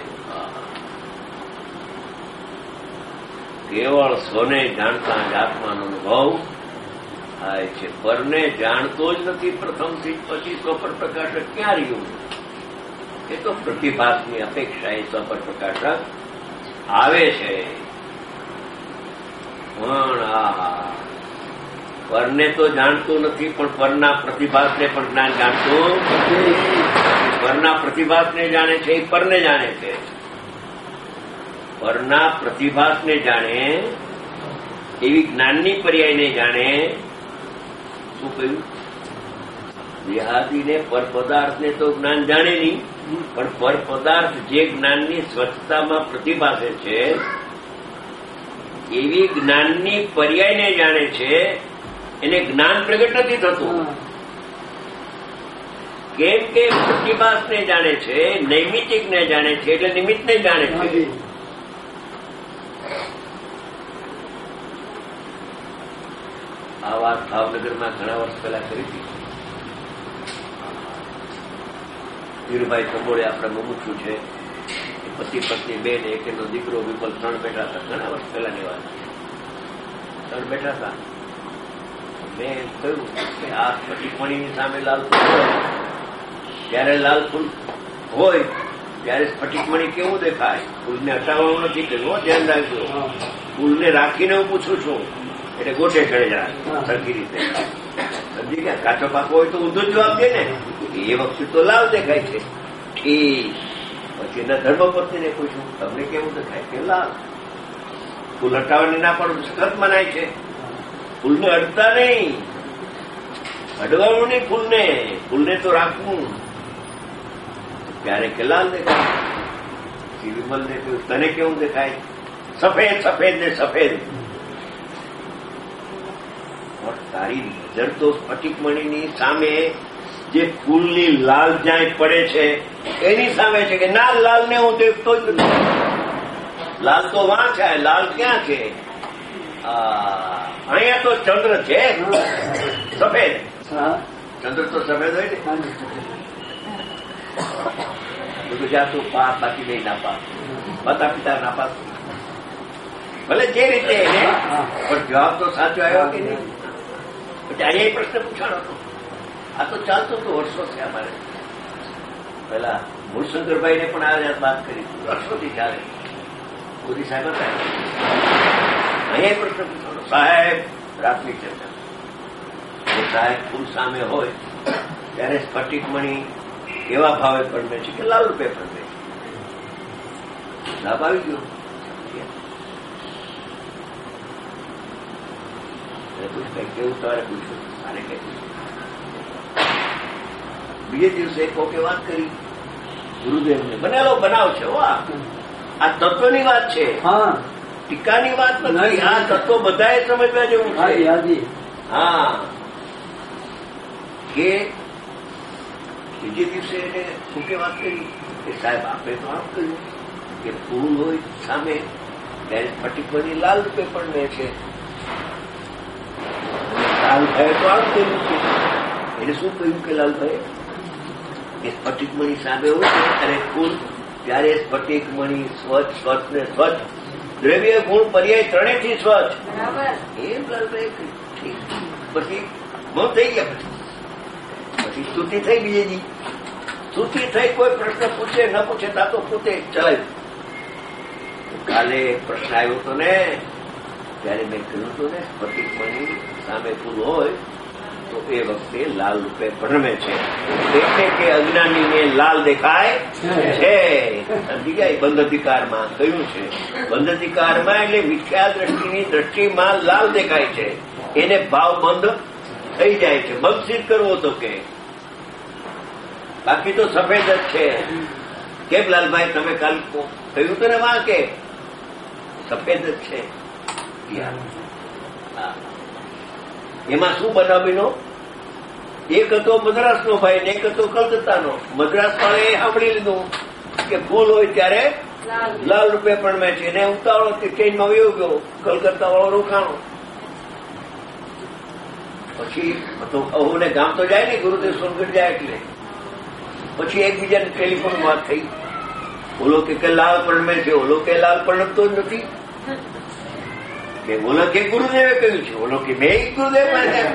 કેવળ સ્વને જાણતા જ આત્માનો અનુભવ થાય છે. પરને જાણતો જ નથી પ્રથમથી પછી સ્વપર પ્રકાશક ક્યાં રહ્યું? એ તો પ્રતિભાસની અપેક્ષા એ સ્વપર પ્રકાશક આવે છે. પણ આ પરને તો જાણતું નથી, પણ પરના પ્રતિભાસને પણ જ્ઞાન જાણતું. પરના પ્રતિભાસને જાણે છે એ પરને જાણે છે. પરના પ્રતિભાસને જાણે એવી જ્ઞાનની પર્યાયને જાણે. શું કહ્યું? દેહાદીને પર પદાર્થને તો જ્ઞાન જાણે નહીં, પણ પર પદાર્થ જે જ્ઞાનની સ્વચ્છતામાં પ્રતિભાસે છે એવી જ્ઞાનની પર્યાયને જાણે છે. એને જ્ઞાન પ્રગટ નથી થતું. કેમ કે પ્રતિભાસને જાણે છે, નૈમિતિકને જાણે છે, એટલે નિમિત્તને જાણે છે. આ વાત ભાવનગરમાં ઘણા વર્ષ પહેલા કરી હતી. વીરભાઈ કંબોળે આપણા મુમુક્ષુ છે, પતિ પત્ની બેન, એક એનો દીકરો વિપલ, ત્રણ બેઠા હતા. ઘણા વર્ષ પહેલાની વાત. ત્રણ બેઠા હતા. મેં કહ્યું કે આ સ્ફટિકમણીની સામે લાલ ફૂલ હોય, ત્યારે લાલ ફૂલ હોય ત્યારે સ્ફટિકમણી કેવું દેખાય? ફૂલને હટાવવાનું નથી કહ્યું, ધ્યાન રાખજો. ફૂલને રાખીને હું પૂછું છું, એટલે ગોઠે ચડે જાય સરખી રીતે. સમજી ગયા? કાચો પાકો હોય તો ઊંધો જ જવાબ દે ને. એ વખતે તો લાલ દેખાય છે. ઠીક. પછી એના ધર્મપત્નીને પૂછ્યું, તમને કેવું દેખાય? કે લાલ. ફૂલ હટાવવાની ના પણ સખત મનાય છે. ફૂલને અડતા નહીં, અડવાનું નહીં ફૂલને. ફૂલને તો રાખવું. ત્યારે કે લાલ દેખાય. વિમલને કહ્યું, તને કેવું દેખાય? સફેદ. સફેદ ને સફેદ. તારી નજર તો સ્ફટિકમણીની સામે જે ફૂલની લાલ જ્યાં પડે છે એની સામે છે. કે ના, લાલ ને હું દેખતો જ નથી. લાલ તો વાં છે, લાલ ક્યાં છે? અહીંયા તો ચંદ્ર છે સફેદ. ચંદ્ર તો સફેદ હોય ને. બધું જાતું પાસ, બાકી નહીં ના પાસ. માતા પિતા ના પાસ. ભલે જે રીતે એને, પણ જવાબ તો સાચો આવ્યો કે નહીં? પછી અહીંયા પ્રશ્ન પૂછાણો હતો. આ તો ચાલતો તો વર્ષો છે અમારે. પેલા મૂળશંકરભાઈને પણ આ વાત કરી, વર્ષોથી ચાલે. મોદી સાહેબ હતા. અહીંયા પ્રશ્ન પૂછાણો, સાહેબ રાતની ચર્ચા. સાહેબ ફૂલ સામે હોય ત્યારે સ્ફટિકમણી કેવા ભાવે પડે છે? કે લાલ રૂપે પડે. લાભ આવી ગયો. કેવું તમારે પૂછ્યું? આને કઈ બીજે દિવસે કોકે વાત કરી ગુરુદેવને. બનેલો બનાવ છે. આ તત્વની વાત છે, ટીકાની વાત નથી. આ તત્વ બધાએ સમજવા જેવું છે. હા. કે બીજે દિવસે એને કોકે વાત કરી કે સાહેબ આપણે તો આમ કહ્યું કે ફૂલ હોય સામે ત્યારે સ્ફટિકમણી લાલ રૂપે પડે છે. લાલભાઈ તો આમ કહ્યું છે. એને શું કહ્યું કે લાલભાઈ એ સ્ફટિકમણી સામે હોય છે અને ફૂલ ત્યારે સ્ફટિકમણી સ્વચ્છ, સ્વચ્છ ને સ્વચ્છ, દ્રવ્ય ગુણ પર્યાય ત્રણેયથી સ્વચ્છ. એમ લાલભાઈ ઠીક. પછી બહુ થઈ ગયા. પછી સ્તુતિ થઈ બીજી સ્તુતિ થઈ. કોઈ પ્રશ્ન પૂછે ન પૂછે તા તો પોતે ચલાવ્યું. કાલે પ્રશ્ન આવ્યો હતો ને ત્યારે મેં કહ્યું હતું ને સ્ફટિકમણી સામે ફૂલ હોય તો એ વખતે લાલ રૂપે ભ્રમે છે. એટલે કે અજ્ઞાનીને લાલ દેખાય છે. સમજી ગયા? બંધ અધિકારમાં કહ્યું છે. બંધ અધિકારમાં એટલે મિથ્યા દ્રષ્ટિની દ્રષ્ટિમાં લાલ દેખાય છે. એને ભાવ બંધ થઈ જાય છે. બંધ કરવો તો કે બાકી તો સફેદ જ છે. કેમ લાલભાઈ તમે કાલ કહ્યું હતું ને વાં કે સફેદ જ છે. એમાં શું બનાવીનો? એક હતો મદ્રાસનો ભાઈ ને એક હતો કલકત્તાનો. મદ્રાસ વાળે સાંભળી લીધું કે ફૂલ હોય ત્યારે લાલ રૂપે પણ મેં છે એને ઉતાવળો ટ્રેનમાં વયો ગયો. કલકત્તા વાળો રોકાણો. પછી અહોને ગામ તો જાય ને, ગુરુદેવ સોનગઢ જાય એટલે પછી એકબીજાને ટેલિફોન વાત થઈ. ઓલો કે લાલ પરણમે છે, ઓલો કે લાલ પરણમતો જ નથી. કે ઓલો કે ગુરુદેવે કહ્યું છે, ઓલો કે મેં ગુરુદેવ પણ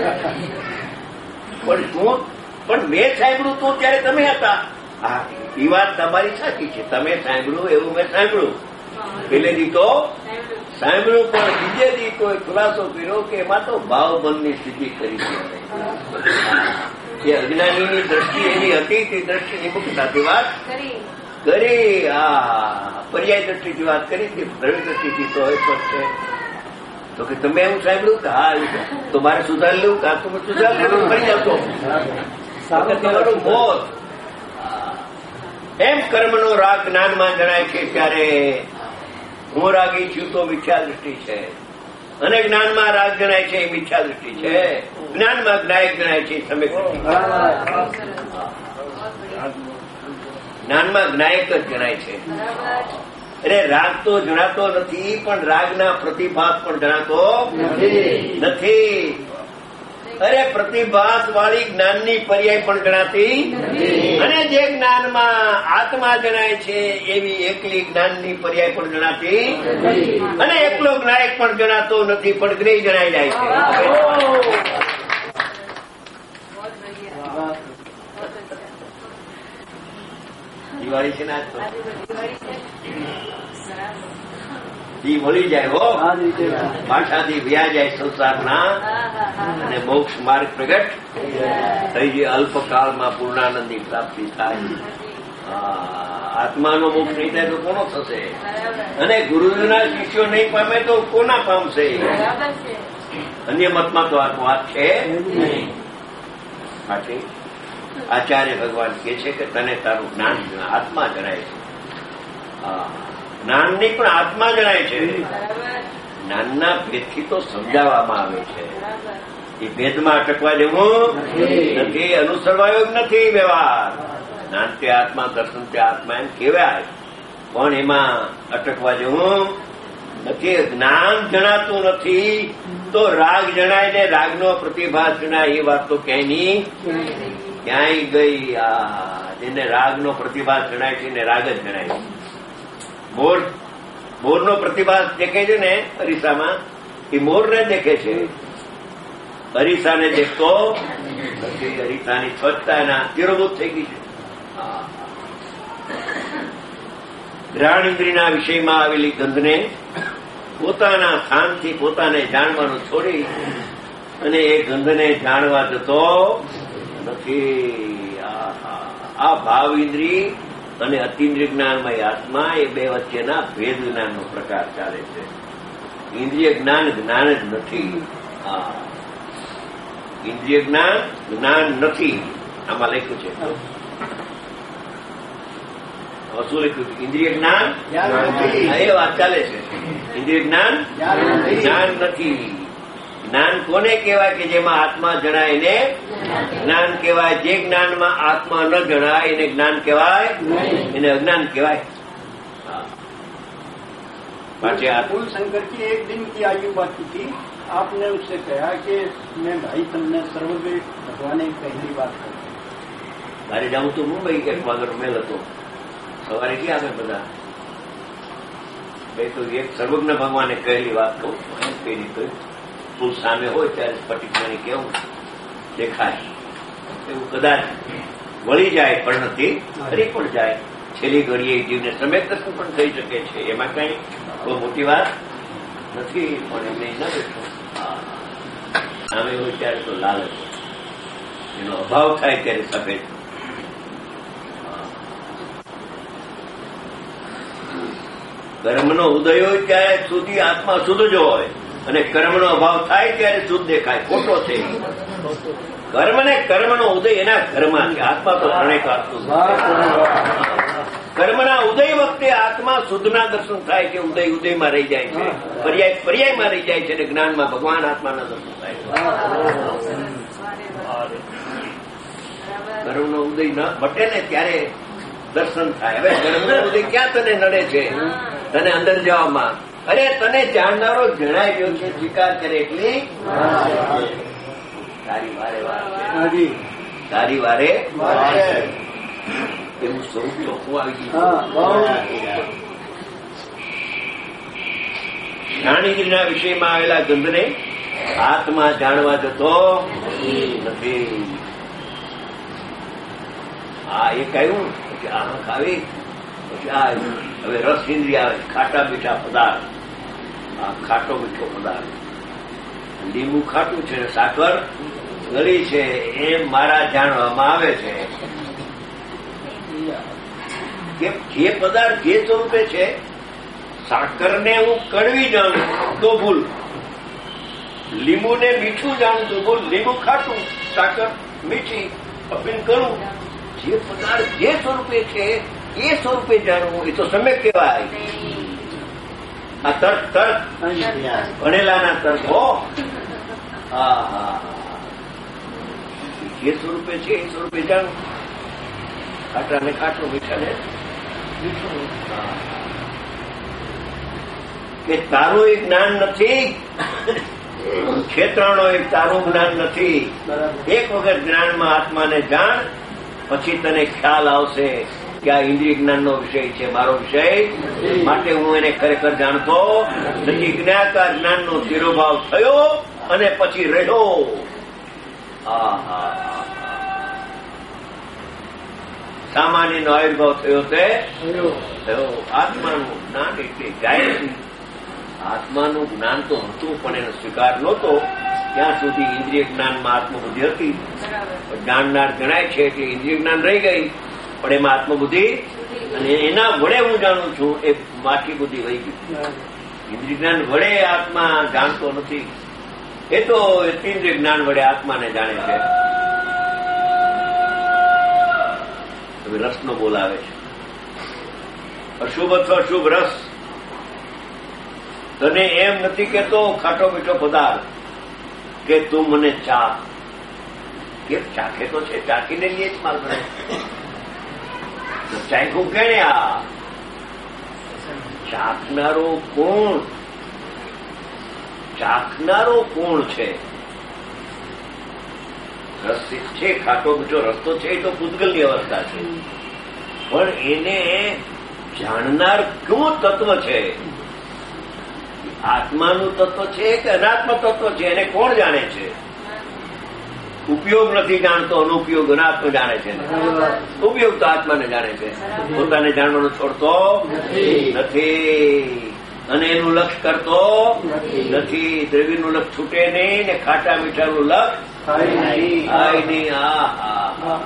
તું પણ મેં સાંભળ્યું તું ત્યારે તમે હતા. હા, એ વાત તમારી સાચી છે, તમે સાંભળ્યું એવું મેં સાંભળ્યું. પેલેથી તો સાંભળ્યું પણ બીજે દી તો ખુલાસો કર્યો કે એમાં તો ભાવ મનની સ્થિતિ કરી છે. અજ્ઞાનીની દ્રષ્ટિ એની હતી તે દ્રષ્ટિની મુક્તતાથી વાત કરી. આ પર્યાય દ્રષ્ટિથી વાત કરી હતી, દ્રવ્ય દ્રષ્ટિથી તો એ પણ છે. તો કે તમે એવું સાંભળ્યું કે હા તો મારે સુધાર લેવું કાં તો સુધાર લેવું કરી જતો તમારું મોત. એમ કર્મનો રાગ જ્ઞાનમાં જણાય છે ત્યારે હું રાગી છું તો મિથ્યા દ્રષ્ટિ છે, અને જ્ઞાનમાં રાગ જણાય છે એ મિથ્યા દ્રષ્ટિ છે. જ્ઞાનમાં જ્ઞાયક જણાય છે સમ્યક દ્રષ્ટિ. જ્ઞાનમાં જ્ઞાયક જ જણાય છે. અરે રાગ તો જણાતો નથી, પણ રાગના પ્રતિભાસ પણ જણાતો નથી. અરે પ્રતિભાસ વાળી જ્ઞાનની પર્યાય પણ જણાતી, અને જે જ્ઞાનમાં આત્મા જણાય છે એવી એકલી જ્ઞાનની પર્યાય પણ જણાતી, અને એકલો જ્ઞાયક પણ જણાતો નથી, પણ જ્ઞેય જણાઈ જાય છે. દિવાળી છે ને આજ તો દી મળી જાય હો, પાછાથી વ્યા જાય સંસારના, અને મોક્ષ માર્ગ પ્રગટ થઈ જાય. અલ્પકાળમાં પૂર્ણાનંદની પ્રાપ્તિ થાય. આત્માનો મોક્ષ નહીં થાય તો કોનો થશે? અને ગુરુના શિષ્યો નહીં પામે તો કોના પામશે? અન્ય મતમાં તો આ વાત છે નહીં. માટે આચાર્ય ભગવાન કે છે કે તને તારું જ્ઞાન આત્મા જણાય છે. જ્ઞાનની પણ આત્મા જણાય છે. જ્ઞાનના ભેદથી તો સમજાવવામાં આવે છે. એ ભેદમાં અટકવા જેવું નથી, અનુસરવા યોગ નથી વ્યવહાર. જ્ઞાન તે આત્મા, દર્શન તે આત્મા એમ કહેવાય, પણ એમાં અટકવા જેવું નથી. જ્ઞાન જણાતું નથી તો રાગ જણાય ને રાગનો પ્રતિભાસ જણાય એ વાત તો ક્યાંય નહીં ક્યાંય ગઈ. આ જેને રાગનો પ્રતિભાસ જણાય છે ને રાગ જ જણાય છે. મોર મોરનો પ્રતિભાસ દેખે છે ને અરીસામાં, એ મોરને દેખે છે, અરીસાને દેખતો નથી. અરીસાની સ્વચ્છતા એના તિરોભૂત થઈ ગઈ છે. ઘ્રાણ ઇન્દ્રિયના વિષયમાં આવેલી ગંધને પોતાના સ્થાનથી પોતાને જાણવાનું છોડી અને એ ગંધને જાણવા જતો નથી. આ ભાવ ઇન્દ્રિય અને અતિન્દ્રિય જ્ઞાનમાં આત્મા એ બે વચ્ચેના ભેદ જ્ઞાનનો પ્રકાર ચાલે છે. ઇન્દ્રિય જ્ઞાન જ્ઞાન જ નથી. ઇન્દ્રિય જ્ઞાન જ્ઞાન નથી. આમાં લખ્યું છે. શું લખ્યું છે? ઇન્દ્રિય જ્ઞાન એ વાત ચાલે છે. ઇન્દ્રિય જ્ઞાન જ્ઞાન નથી. જ્ઞાન કોને કહેવાય કે જેમાં આત્મા જણાય ને જ્ઞાન કહેવાય. જે જ્ઞાનમાં આત્મા ન જણાય એને જ્ઞાન કહેવાય, એને અજ્ઞાન કહેવાય. कुल शंकर की एक दिन की आयु बाकी थी. आपने उससे कहा कि मैं भाई तुमने सर्वदेव भगवान पहली बात कर મારે જાઉં તો મુંબઈ એક વાગર મેલ હતો. સવારે ક્યાં આગળ બધા બે તો એક સર્વજ્ઞ ભગવાને કહેલી વાત કહું છું. એમ કઈ રીતે પુલ સામે હોય ત્યારે સ્ફટિકની કેવું દેખાય એવું કદાચ વળી જાય પણ નથી, ફરી પણ જાય. છેલ્લી ઘડીએ જીવને સમ્યક દર્શન પણ થઈ શકે છે. એમાં કઈ બહુ મોટી વાત નથી, પણ એમને ન બેઠો સામે હોય ત્યારે તો લાલ એનો અભાવ થાય ત્યારે સફેદ. કર્મનો ઉદય હોય ત્યારે સુધી આત્મા શુદ્ધ જ હોય, અને કર્મનો અભાવ થાય ત્યારે શુદ્ધ દેખાય. ખોટો છે. કર્મ ને કર્મનો ઉદય એના ઘરમાં છે. આત્મા તો ત્રણેય કાસ્તું કર્મના ઉદય વખતે આત્મા શુદ્ધના દર્શન થાય છે, ઉદય ઉદયમાં રહી જાય છે, પર્યાય પર્યાયમાં રહી જાય છે, અને જ્ઞાનમાં ભગવાન આત્માના દર્શન થાય છે. કર્મનો ઉદય ન બટે ને ત્યારે દર્શન થાય. હવે કર્મનો ઉદય ક્યાં તને નડે છે? તને અંદર જવામાં. અરે તને જાણનારો જણાય ગયો છે, સ્વીકાર કરે એટલી તારી વારે વાર તારી વારે એવું સ્વરૂપ ચોખ્ખું આવી ગયું. જ્ઞાનીગીરીના વિષયમાં આવેલા ગંધને આત્મા જાણવા જતો નથી. આ એક આવ્યું પછી આંખ આવી, પછી આ આવ્યું. હવે રસ ઇન્દ્રિય આવે, ખાટા મીઠા પદાર્થ. આ ખાટો મીઠો પદાર્થ, લીંબુ ખાટું છે, સાકર ગળી છે, એમ મારા જાણવામાં આવે છે કે જે પદાર્થ જે સ્વરૂપે છે, સાકરને હું કડવી જાણું તો ભૂલ, લીંબુને મીઠું જાણું તો ભૂલ, લીંબુ ખાટું, સાકર મીઠી, અપીલ કરું. જે પદાર્થ જે સ્વરૂપે છે એ સ્વરૂપે જાણવું, એ તો સમ્યક કહેવાય. આ તર્ક તર્ક ભણેલાના તર્ક હો. હા હા જે સ્વરૂપે છે એ સ્વરૂપે જાણવું. ખાટા ને ખાટું, મીઠા ને મીઠું. કે તારું એક જ્ઞાન નથી, ક્ષેત્રનો એક તારું જ્ઞાન નથી. એક વખત જ્ઞાનમાં આત્માને જાણ, પછી તને ખ્યાલ આવશે કે આ ઇન્દ્રિય જ્ઞાનનો વિષય છે, મારો વિષય, માટે હું એને ખરેખર જાણતો નથી. જ્ઞાતા જ્ઞાનનો તિરોભાવ થયો અને પછી રહ્યો. સામાન્યનો આવિર્ભાવ થયો તે થયો. આત્માનું જ્ઞાન એટલે જાય નથી. આત્માનું જ્ઞાન તો હતું, પણ એનો સ્વીકાર નહોતો. ત્યાં સુધી ઇન્દ્રિય જ્ઞાનમાં આત્મબુદ્ધિ હતી. જાણનાર જણાય છે કે ઇન્દ્રિય જ્ઞાન રહી ગઈ, પણ એમાં આત્મબુદ્ધિ, અને એના વડે હું જાણું છું, એ માઠી બુદ્ધિ વહી ગઈ. ઇન્દ્રિય જ્ઞાન વડે આત્મા જાણતો નથી, એ તો ઇન્દ્રિય જ્ઞાન વડે આત્માને જાણે છે. હવે રસનો બોલાવે છે, અશુભ અથવા શુભ રસ. તને એમ નથી કેતો ખાટો મીઠો પદાર્થ કે તું મને ચાખ, કે ચાખે તો છે, ચાખીને લઈએ જ માલ બને. ચાખ્યું કેને? આ ચાખનારો કોણ? ચાખનારો કોણ છે? રસ છે, ખાટો મીઠો રસ્તો છે, એ તો પૂતગલની અવસ્થા છે, પણ એને જાણનાર કયું તત્વ છે? આત્માનું તત્વ છે કે અનાત્મ તત્વ છે? એને કોણ જાણે છે? ઉપયોગ નથી જાણતો, અનુપયોગ અનાત્મ જાણે છે. ઉપયોગ તો આત્માને જાણે છે, પોતાને જાણવાનું છોડતો નથી, અને એનું લક્ષ કરતો નથી. દ્રવ્યનું લક્ષ છૂટે નહીં, ને ખાટા મીઠાનું લક્ષ થાય નહીં. આ હા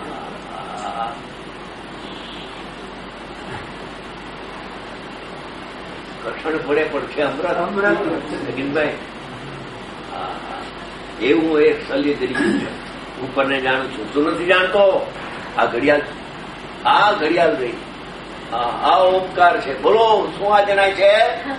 કક્ષણ પડે પણ છે અમૃત. નગીનભાઈ, એવું એક શલ્ય તરીકે છે. ઉપરને જાણું છું, તું નથી જાણતો. આ ઘડિયાળ, આ ઘડિયાળ રહી, આ ઓમકાર છે. બોલો, શું આ જણાય છે?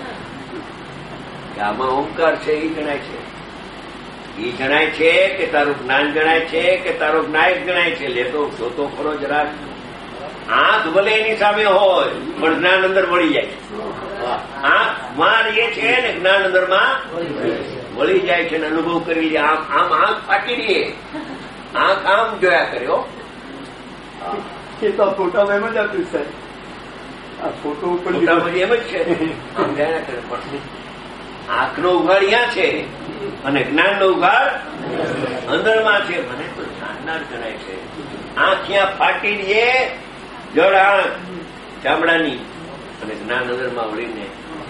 આમાં ઓમકાર છે, એ જણાય છે. એ જણાય છે કે તારું જ્ઞાન જણાય છે કે તારો જ્ઞાયક જણાય છે? લેતો જોતો ખરો જરાક. આંખ ભલે એની સામે હોય, પણ જ્ઞાન અંદર વળી જાય. આંખ માર એ છે ને જ્ઞાન અંદરમાં વળી જાય છે, ને અનુભવ કરી લે. આમ આમ આંખ ફાટી રહીએ, આંખ આમ જોયા કર્યો. એ તો ફોટામાં એમ જ આપ્યું સાહેબ. આ ફોટો ઉપર એમ જ છે, આમ જોયા કરે. પણ આંખનો ઉઘાડ અહીંયા છે અને જ્ઞાનનો ઉઘાડ અંદરમાં છે. મને તો જાણનાર જણાય છે. આંખ ત્યાં ફાટી રહીએ, જળ આંખ ચામડાની, અને જ્ઞાન અંદરમાં વળીને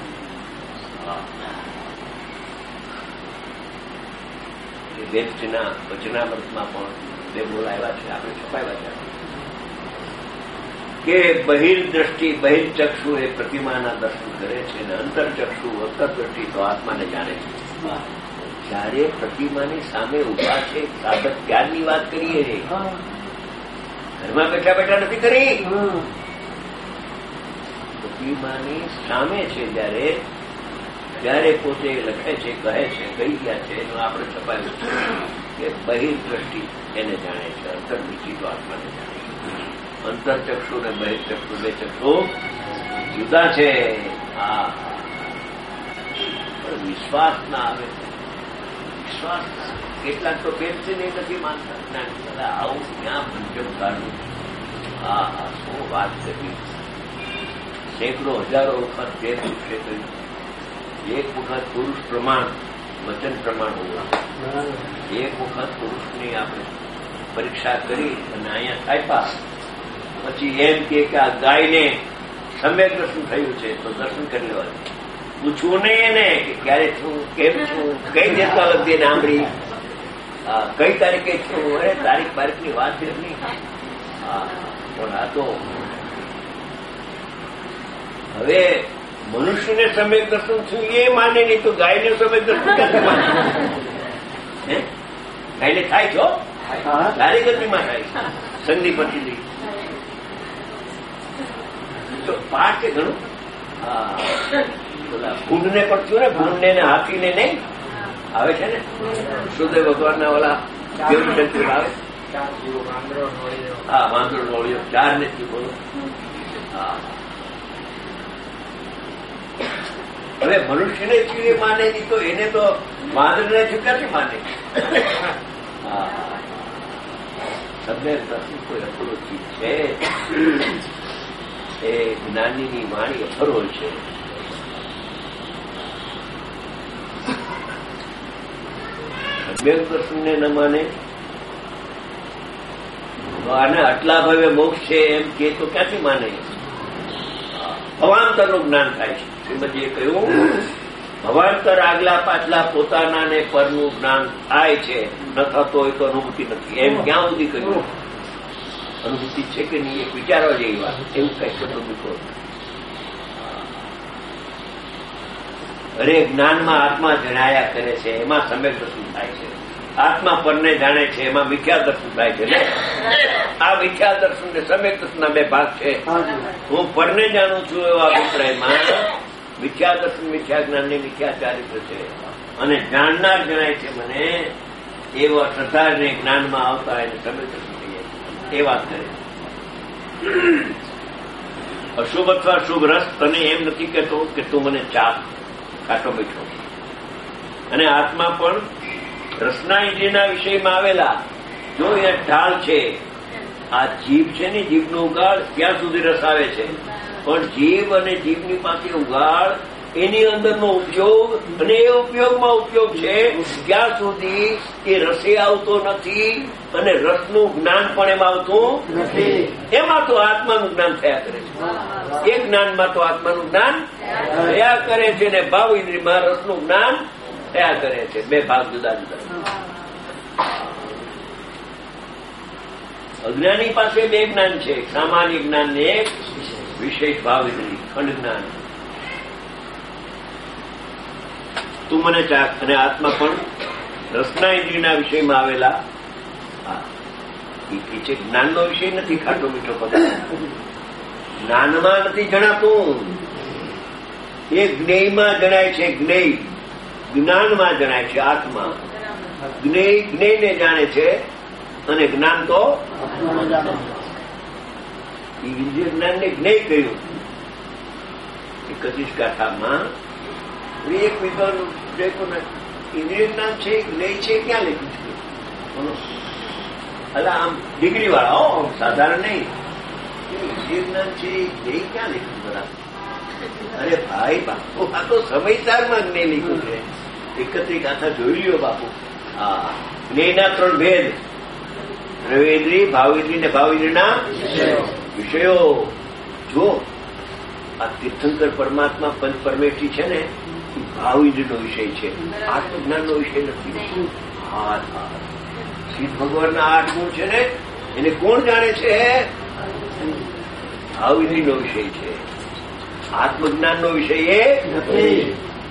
વેસ્ટના વચનામૃતમાં પણ બે બોલાવ્યા છે, આપણે છપાવ્યા છે કે બહિર્દ્રષ્ટિ બહિર્ચક્ષુ એ પ્રતિમાના દર્શન કરે છે, અને અંતરચક્ષુ અંતરદ્રષ્ટિ તો આત્માને જાણે છે. જયારે પ્રતિમાની સામે ઉભા છે સાધક, ત્યારની વાત કરીએ, ઘરમાં બેઠા બેઠા નથી કરી. પ્રતિમાની સામે છે જયારે ત્યારે પોતે લખે છે, કહે છે, કહી ગયા છે, એનું આપણે છપાયું છે કે બહિર્દ્રષ્ટિ એને જાણે છે, અંતર્દૃષ્ટિ તો આત્માને જાણે છે. અંતરચક્ષુ ને બહિર્ચક્ષુ બે ચક્ષુ જુદા છે. હા, વિશ્વાસ ના આવે, વિશ્વાસ કેટલાક તો બેનને નથી માનતા. આવું ક્યાં પંચમ કાઢવું? હા હા, શું વાત કરી. સેંકડો હજારો વખત બે પુરુષે કહ્યું. એક વખત પુરુષ પ્રમાણ વચન પ્રમાણ હોવું, એક વખત પુરુષની આપણે પરીક્ષા કરી અને અહીંયા થાપ્યા, પછી એમ કે આ ગાયને સમ્યક દર્શન થયું છે તો દર્શન કરી લેવાનું. પૂછવું નહીં એને કે ક્યારે છું, કેમ છું, કઈ દેશમાં લગતી એને આંબળી, કઈ તારીખે છું, અરે તારીખ બારીખની વાત છે નહીં. હા, પણ આ તો હવે મનુષ્યને સમ્યક દર્શન થયું એ માને નહીં તો ગાયને સમ્યક દર્શન ક્યાંથી માને? ગાયને થાય છો તારી ગતિમાં થાય સંધિપતિ તો પાઠ છે ઘણું. હા, ભૂંડને પણ થયું ને, ભૂંડને ને હાથીને નહીં આવે છે ને સુદેવ ભગવાનના ઓલા કેવું શક્તિ આવે. હા, વાંદરો નોળ્યો ચાર ને થયું બોલો. હા, હવે મનુષ્યને ચીડે માને નહીં તો એને તો વાંદરને ચૂક્યાથી માને. સમ્યક દર્શન કોઈ અઘરો ચીજ છે. એ જ્ઞાનીની વાણી અઘરો છે. સમ્યક દર્શનને ન માને તો આને આટલા ભવ્ય મોક્ષ છે એમ કે તો ક્યાંથી માને? ભવાંતરનું જ્ઞાન થાય છે. શ્રીમદજીએ કહ્યું ભવાંતર આગલા પાછલા પોતાના ને પરનું જ્ઞાન થાય છે, ન થતો હોય તો અનુભૂતિ નથી. એમ ક્યાં સુધી કહ્યું? અનુભૂતિ છે કે નહીં એક વિચારવા જેવી વાત. એવું કઈ શબ્દ મૂકો. અરે જ્ઞાનમાં આત્મા જણાયા કરે છે, એમાં સમ્યક દર્શન થાય છે. આત્મા પરને જાણે છે, એમાં મિથ્યા દર્શન થાય છે ને. આ મિથ્યા દર્શન ને સમ્યક દર્શનના બે ભાગ છે. હું પરને જાણું છું એવા અભિપ્રાયમાં મિથ્યા દર્શન મિથ્યા જ્ઞાન ને મિથ્યા ચારિત્ર છે, અને જાણનાર જણાય છે મને એવા શ્રદ્ધાને જ્ઞાનમાં આવતા એને સમ્યક દર્શન થઈ જાય. એ વાત કરે અશુભ અથવા શુભ રસ તને એમ નથી કહેતો કે તું મને ચાપ કાટો મીઠો. અને આત્મા પણ રસના ઇન્દ્રિયના વિષયમાં આવેલા જો એ ઢાલ છે, આ જીભ છે ને જીભનો ઉગાડ ત્યાં સુધી રસ આવે છે, પણ જીભ અને જીભની પાસે ઉગાડ એની અંદરનો ઉપયોગ અને એ ઉપયોગમાં ઉપયોગ છે ત્યાં સુધી એ રસે આવતો નથી અને રસનું જ્ઞાન પણ એમાં આવતું નથી. એમાં તો આત્માનું જ્ઞાન થયા કરે છે. એ જ્ઞાનમાં તો આત્માનું જ્ઞાન થયા કરે છે ને ભાવ ઇન્દ્રિયમાં રસનું જ્ઞાન થયા કરે છે. બે ભાગ જુદા જુદા. અજ્ઞાની પાસે બે જ્ઞાન છે, સામાન્ય જ્ઞાન ને એક વિશેષ ભાવ ઇન્દ્રિય ખંડ જ્ઞાન. તું મને ચાખ. અને આત્મા પણ રસના ઇન્દ્રિયના વિષયમાં આવેલા એ છે. જ્ઞાનનો વિષય નથી ખાટો મીઠો પદાર્થ. જ્ઞાનમાં નથી જણાતું, એ જ્ઞેયમાં જણાય છે. જ્ઞેય જ્ઞાનમાં જણાય છે. આત્મા જ્ઞેય જ્ઞેયને જાણે છે અને જ્ઞાન તો ઇન્દ્રિય જ્ઞાનને જ્ઞેય કહ્યું. એકત્રીસ ગાથામાં એક વિદ્વાન ઇન્દ્રિય જ્ઞાન છે, જ્ઞેય છે, ક્યાં લખ્યું છે? અલા આમ ડિગ્રી વાળા હો, સાધારણ નહીં. ઇન્દ્રિય જ્ઞાન છે જ્ઞેય ક્યાં લખ્યું? બરાબર. અરે ભાઈ બાપુ, આ તો સમયસારમાં જ્ઞેય લખ્યું છે. એકત્રીસ ગાથા જોઈ લ્યો બાપુ. હા, જ્ઞેયના ત્રણ ભેદ: દ્રવ્યેન્દ્રિય, ભાવેન્દ્રિય ને ભાવેન્દ્રિયના વિષયો. જો આ તીર્થંકર પરમાત્મા પંચ પરમેષ્ઠી છે ને, એ ભાવ ઇન્દ્રિયનો વિષય છે, આત્મજ્ઞાનનો વિષય નથી. હા, શ્રી ભગવાનના આઠ ગુણ છે ને, એને કોણ જાણે છે? ભાવ ઇન્દ્રિયનો વિષય છે, આત્મજ્ઞાનનો વિષય એ નથી.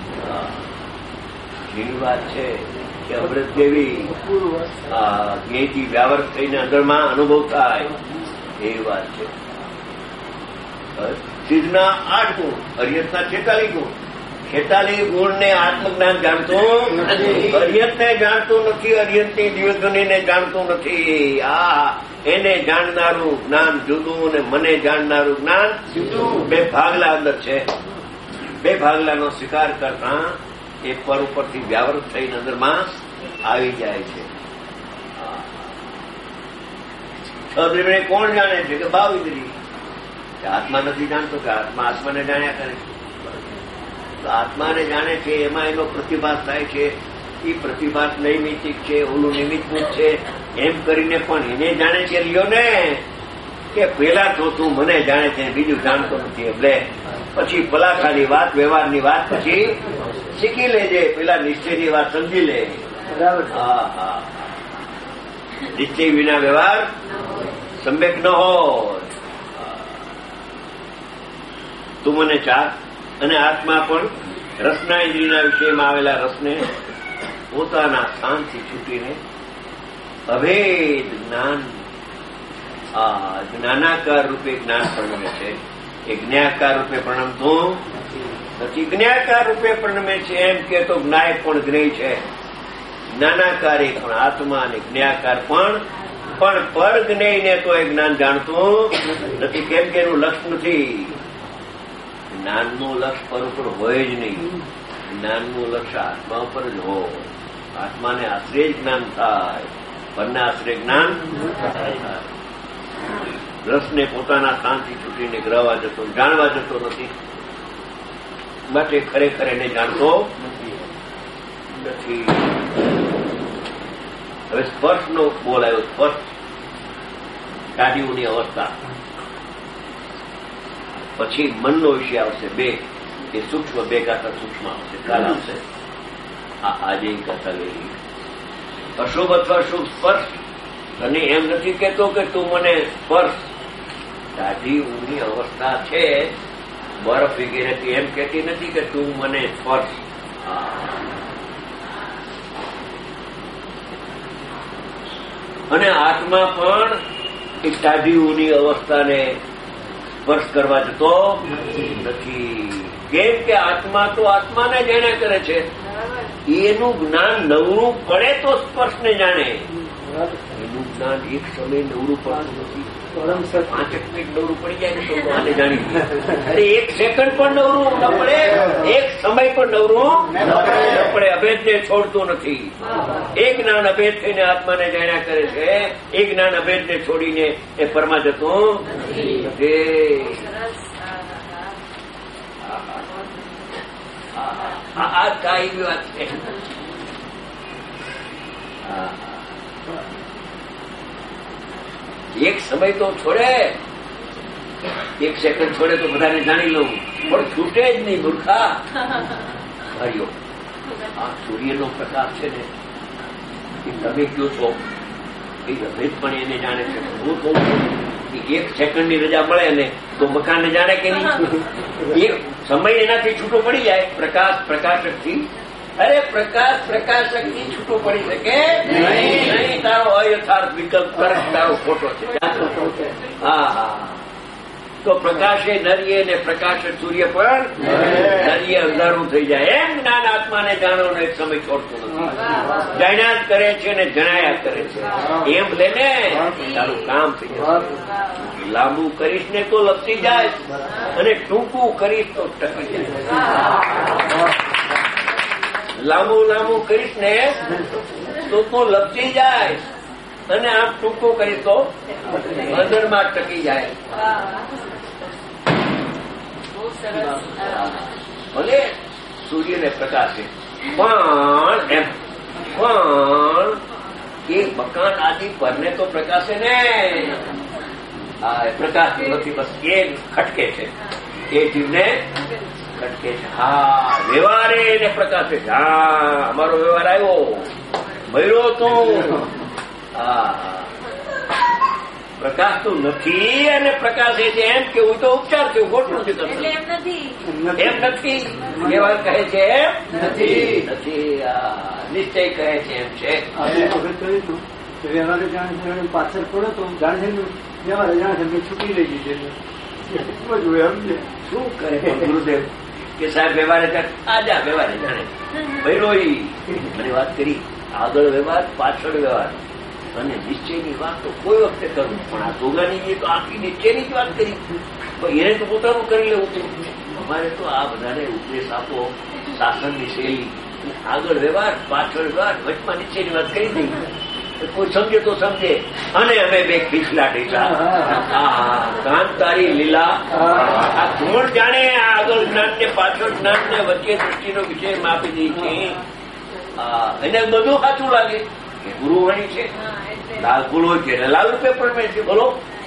જેની વાત છે કે અમૃત દેવી જ્ઞેયથી વ્યાવર્ત થઈને અંદરમાં અનુભવ થાય એવી વાત છે. સિદ્ધના આઠ ગુણ, અરિયતના છેતાલીસ ગુણ. છેતાલીસ ગુણ ને આત્મજ્ઞાન જાણતું નથી, અરિયતને જાણતું નથી, અરિયતની દિવ્યધ્વનિને જાણતું નથી. આ એને જાણનારું જ્ઞાન જુદું ને મને જાણનારું જ્ઞાન જુદું. બે ભાગલા અંદર છે. બે ભાગલાનો સ્વીકાર કરતા એ પર ઉપરથી વ્યાવૃત થઈને અંદરમાં આવી જાય છે. છ કોણ જાણે છે કે ભાવ ઇન્દ્રિય. આત્મા નથી જાણતો કે આત્મા આત્માને જાણ્યા કરે છે. તો આત્માને જાણે છે એમાં એનો પ્રતિભાસ થાય છે. એ પ્રતિભાસ નૈમિતિક છે, ઓલું નિમિત્તનું છે એમ કરીને પણ એને જાણે છે. લ્યો ને કે પેલા તો તું મને જાણે છે બીજું જાણતો નથી. એટલે પછી પેલા ખાલી વાત વ્યવહારની વાત પછી શીખી લેજે, પેલા નિશ્ચયની વાત સમજી લે. હા હા નિશ્ચય વિના વ્યવહાર સંવેક ન હોય. તું મને ચાર અને આત્મા પણ રસના ઇન્દ્રિયના વિષયમાં આવેલા રસને પોતાના સ્થાનથી છૂટીને અભેદ જ્ઞાન જ્ઞાનાકાર રૂપે જ્ઞાન પરિણમે છે. એ જ્ઞાકાર રૂપે પરિણમતું નથી, જ્ઞાકાર રૂપે પરિણમે છે. એમ કે તો જ્ઞાય પણ જ્ઞેય છે, જ્ઞાનાકાર એ પણ આત્મા અને જ્ઞાકાર પણ પણ પર જ્ઞેયને તો એ જ્ઞાન જાણતું નથી. કેમ કે એનું લક્ષ્ય નથી. જ્ઞાનનું લક્ષ્ય પર ઉપર હોય જ નહીં. જ્ઞાનનું લક્ષ્ય આત્મા ઉપર જ હોય. આત્માને આશ્રય જ્ઞાન થાય, પરના આશ્રય જ્ઞાન થાય. રસને પોતાના સ્થાનથી છૂટીને ગ્રહવા જતો જાણવા જતો નથી. માટે ખરેખર એને જાણતો નથી. હવે સ્પર્શનો બોલ આવ્યો. સ્પર્શ કાઢીઓની અવસ્થા, પછી મનનો વિષય આવશે. બે એ સૂક્ષ્મ, બે કાતા સૂક્ષ્મ આવશે, કાલ આવશે. આ આજે કથા લેવી અશુભ અથવા શુભ સ્પર્શ. અને એમ નથી કેતો કે તું મને સ્પર્શ. દાઢી ઊંઘની અવસ્થા છે બરફ વગેરે, એમ કહેતી નથી કે તું મને સ્પર્શ. અને આત્મા પણ એક ટાઢીઓની અવસ્થાને સ્પર્શ કરવા જતો નથી. કેમ કે આત્મા તો આત્માને જાણે કરે છે. એનું જ્ઞાન નવરું પડે તો સ્પર્શને જાણે. એનું જ્ઞાન એક સમય નવરું પડતું નથી. પાંચ મિનિટ નવરું પડી જાય ને તો આને જાણી. અરે એક સેકન્ડ પણ નવરું ન પડે, એક સમય પણ નવરું ન પડે. અભેદને છોડતું નથી. એક જ્ઞાન અભેદ થઈને આત્માને જાણ્યા કરે છે. એક જ્ઞાન અભેદને છોડીને એ પરમાં જતું નથી. આ કાયમી વાત છે. એક સમય તો છોડે, એક સેકન્ડ છોડે તો બધાને જાણી લઉં, પણ છૂટે જ નહીં મૂર્ખા. ભાઈઓ, આ સૂર્યનો પ્રકાશ છે ને એ તમે કયો છો એ અભેદ પણ એને જાણે છે. હું કહું છું એક સેકન્ડની રજા મળે ને તો મકાનને જાણે કે નહીં. એક સમય એનાથી છૂટો પડી જાય. પ્રકાશ પ્રકાશકથી, અરે પ્રકાશ પ્રકાશકથી છૂટો પડી શકે નહીં. તારો અયથાર્થ વિકલ્પ તરફ તારો ખોટો છે. હા હા તો પ્રકાશે નરીએ ને પ્રકાશ સૂર્ય પણ નરીએ અંધારું થઈ જાય. એમ જ્ઞાન આત્માને જાણવાનો એક સમય છોડતું નથી. જાણ્યા જ કરે છે ને જણાયા કરે છે. એમ લઈને તારું કામ થઈ જાય. લાંબુ કરીશ ને તો લપસી જાય, અને ટૂંકું કરીશ તો ટકી જાય. લાંબુ લાંબુ કરીશ ને તો તું લપસી જાય, અને આમ ટૂંકું કરીશ તો અંદરમાં ટકી જાય. ભલે સૂર્યને પ્રકાશે પણ એમ પણ એ મકાન આદિ પરને તો પ્રકાશે ને. પ્રકાશ નથી, બસ એ ખટકે છે. એ જીવને ખટકે છે. હા વ્યવહારે એને પ્રકાશે છે. હા અમારો વ્યવહાર આવ્યો, મળ્યો તું. હા પ્રકાશ તો નથી અને પ્રકાશ એ છે એમ કેવું તો ઉપચાર કેવું ખોટું નથી કરતું. એમ નથી વ્યવહાર કહે છે એમ નથી નથી નિશ્ચય કહે છે એમ છે. વ્યવહારે જાણે પાછળ પડો તો જાણે વ્યવહારે જાણે છૂટી લઈ જશે. શું કરે ગુરુદેવ કે સાહેબ વ્યવહારે આજા વ્યવહારે જાણે ભૈરો મને વાત કરી આગળ વ્યવહાર પાછળ વ્યવહાર અને નિશ્ચયની વાત તો કોઈ વખતે કરું પણ આ જોગાની તો આખી નિશ્ચયની જ વાત કરી એને તો પોતાનું કરી લેવું હતું. અમારે તો આ બધાને ઉપદેશ આપો શાસનની શૈલી આગળ વ્યવહાર પાછળ વ્યવહાર વચમાં નિશ્ચયની વાત કરી દઈ કોઈ સમજે તો સમજે અને અમે બે ખીચલા ઢીચલા કાંતારી લીલા આ કોણ જાણે આ આગળ જ્ઞાન ને પાછળ જ્ઞાન ને વચ્ચે દૃષ્ટિનો વિષય માપી દઈ છે. એને બધું સાચું લાગે કે ગુરુવાણી છે લાલ ગુરુ છે લાલ રૂપે પણ છે. બોલો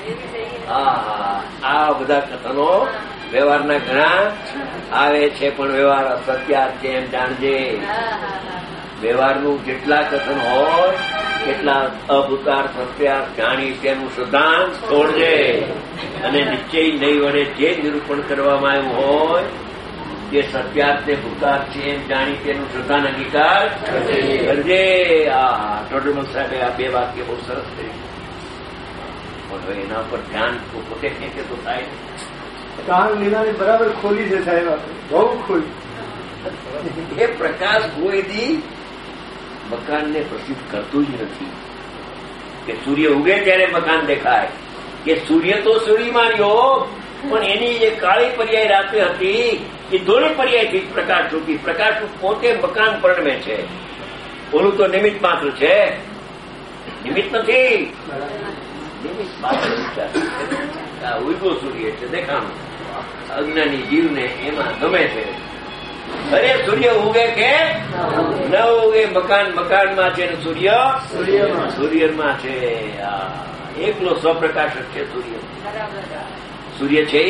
આ બધા કથનો વ્યવહારના ઘણા આવે છે પણ વ્યવહાર અસત્યાર છે એમ જાણજે. વ્યવહારનું જેટલા કથન હોય કેટલા અભૂતાર સત્યાર જાણી તેનું સિદ્ધાંત છોડજે અને નિશ્ચય નહીં વડે જે નિરૂપણ કરવામાં આવ્યું હોય તે સત્યાર્થ ને ભૂતાર્થ છે એમ જાણી તેનું સિદ્ધાંત અંગીકાર કરજે. આ ટોડરમલ સાહેબે આ બે વાક્ય બહુ સરસ કરી પણ હવે એના પર ધ્યાન પોતે ખેંચે તો થાય કાન લીલાની બરાબર ખોલી છે સાહેબ બહુ ખોલી. એ પ્રકાશ કોઈ દી મકાનને પ્રસિદ્ધ કરતું જ નથી કે સૂર્ય ઉગે ત્યારે મકાન દેખાય કે સૂર્ય તો સૂર્યમાં રહ્યો પણ એની જે કાળી પર્યાય રાત્રે હતી એ ધોળી પર્યાયથી પ્રકાશ છૂટી. પ્રકાશ પોતે મકાન પરણમે છે. ઓલું તો નિમિત્ત માત્ર છે નિમિત્ત નથી નિમિત્ત માત્ર વિચાર ઉગો સૂર્ય છે દેખાણું અજ્ઞાની જીવને એમાં ગમે છે. અરે સૂર્ય ઉગે કે ન ઉગે મકાન મકાનમાં છે ને સૂર્ય સૂર્યમાં છે. એકલો સ્વપ્રકાશક છે સૂર્ય. સૂર્ય છે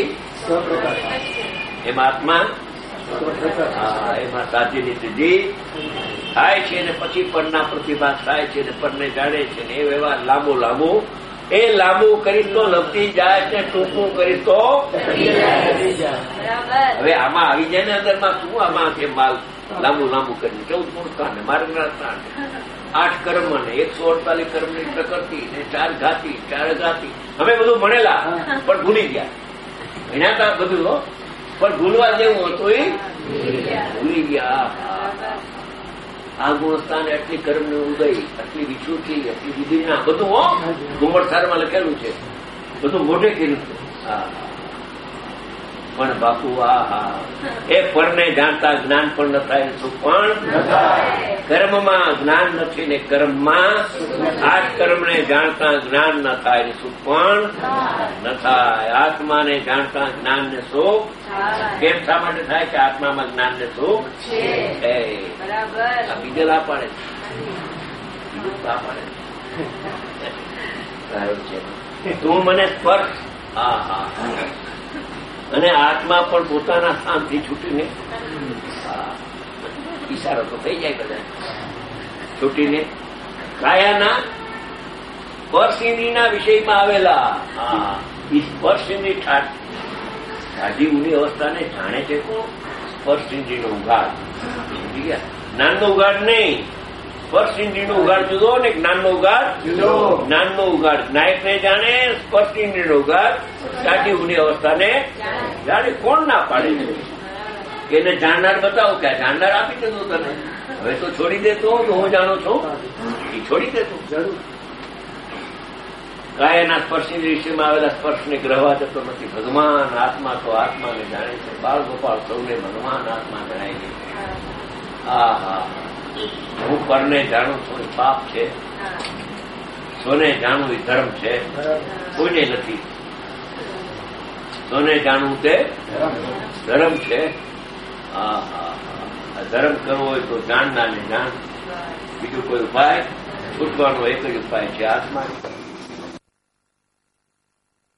એમાં આત્મા એમાં સાધ્યની સિદ્ધિ થાય છે ને પછી પરના પ્રતિભાસ થાય છે ને પરને જાણે છે ને એ વ્યવહાર લાંબો લાંબો એ લાંબુ કરીશ તો લપટી જાય ને ટૂંકું કરીશ તો હવે આમાં આવી જાય ને અંદરમાં શું આમાં છે માલ લાંબુ લાંબુ કરીને ચૌદ મૂળકાંડ માર્ગના કાંડ આઠ કર્મ ને એકસો અડતાલીસ કર્મની પ્રકૃતિ ને ચાર ઘાતી ચાર ઘાતી અમે બધું ભણેલા પણ ભૂલી ગયા ભણ્યા બધું પણ ભૂલવા જેવું હતું એ ભૂલી ગયા. આ ગુણસ્થાન એટલી કર્મની ઉદય આટલી વિશુદ્ધિ એટલી વિધિના બધું હો ગુમડસારમાં લખેલું છે બધું મોઢે કર્યું છે. હા પણ બાપુ આ હા એ પરને જાણતા જ્ઞાન પણ ન થાય સુખ પણ કર્મમાં જ્ઞાન નથી ને કર્મમાં આ જ કર્મને જાણતા જ્ઞાન ન થાય ને સુખ પણ ન થાય. આત્માને જાણતા જ્ઞાન ને સુખ કેમ શા માટે થાય કે આત્મામાં જ્ઞાન ને સુખ છે. આ બીજે લા પાડે બીજું લા પાડે છે તું મને સ્પર્શ હા હા અને આત્મા પણ પોતાના સ્થાનથી છૂટીને ઈશારો તો થઈ જાય બધા છૂટીને કાયાના સ્પર્શિંદ્રીના વિષયમાં આવેલા સ્પર્શિંદ્રી ઠાઠી ઊની અવસ્થાને જાણે છે કોણ? સ્પર્શિંદ્રીનો ઉઘાડ. જ્ઞાનનો ઉઘાડ નહીં, સ્પર્શિંદ્રીનો ઉઘાડ જુદો ને જ્ઞાનનો ઉઘાડ જુદો. જ્ઞાનનો ઉઘાડ નાયકને જાણે, સ્પર્શિંદ્રીનો ઉઘાડ ઠાઠી ઊની અવસ્થાને જાણે. કોણ ના પાડે કે એને જાણનાર બતાવો કે જાણનાર આપી દેતો તને. હવે તો છોડી દેતો હું જાણું છું એ છોડી દેતો જરૂર. કાયના સ્પર્શિન્દ્રિય વિષયમાં આવેલા સ્પર્શને ગ્રહવા જતો નથી. ભગવાન આત્મા તો આત્માને જાણે છે. બાળ ગોપાળ સૌને ભગવાન આત્મા જણાય છે. હા હા હું પરને જાણું છું એ પાપ છે, સોને જાણવું એ ધર્મ છે. કોઈને નથી. સોને જાણવું તે ધર્મ છે. હા હા હા ધર્મ કરવો હોય તો જાણનારને જાણ. બીજું કોઈ ઉપાય છૂટવાનો એક જ ઉપાય છે આત્મા.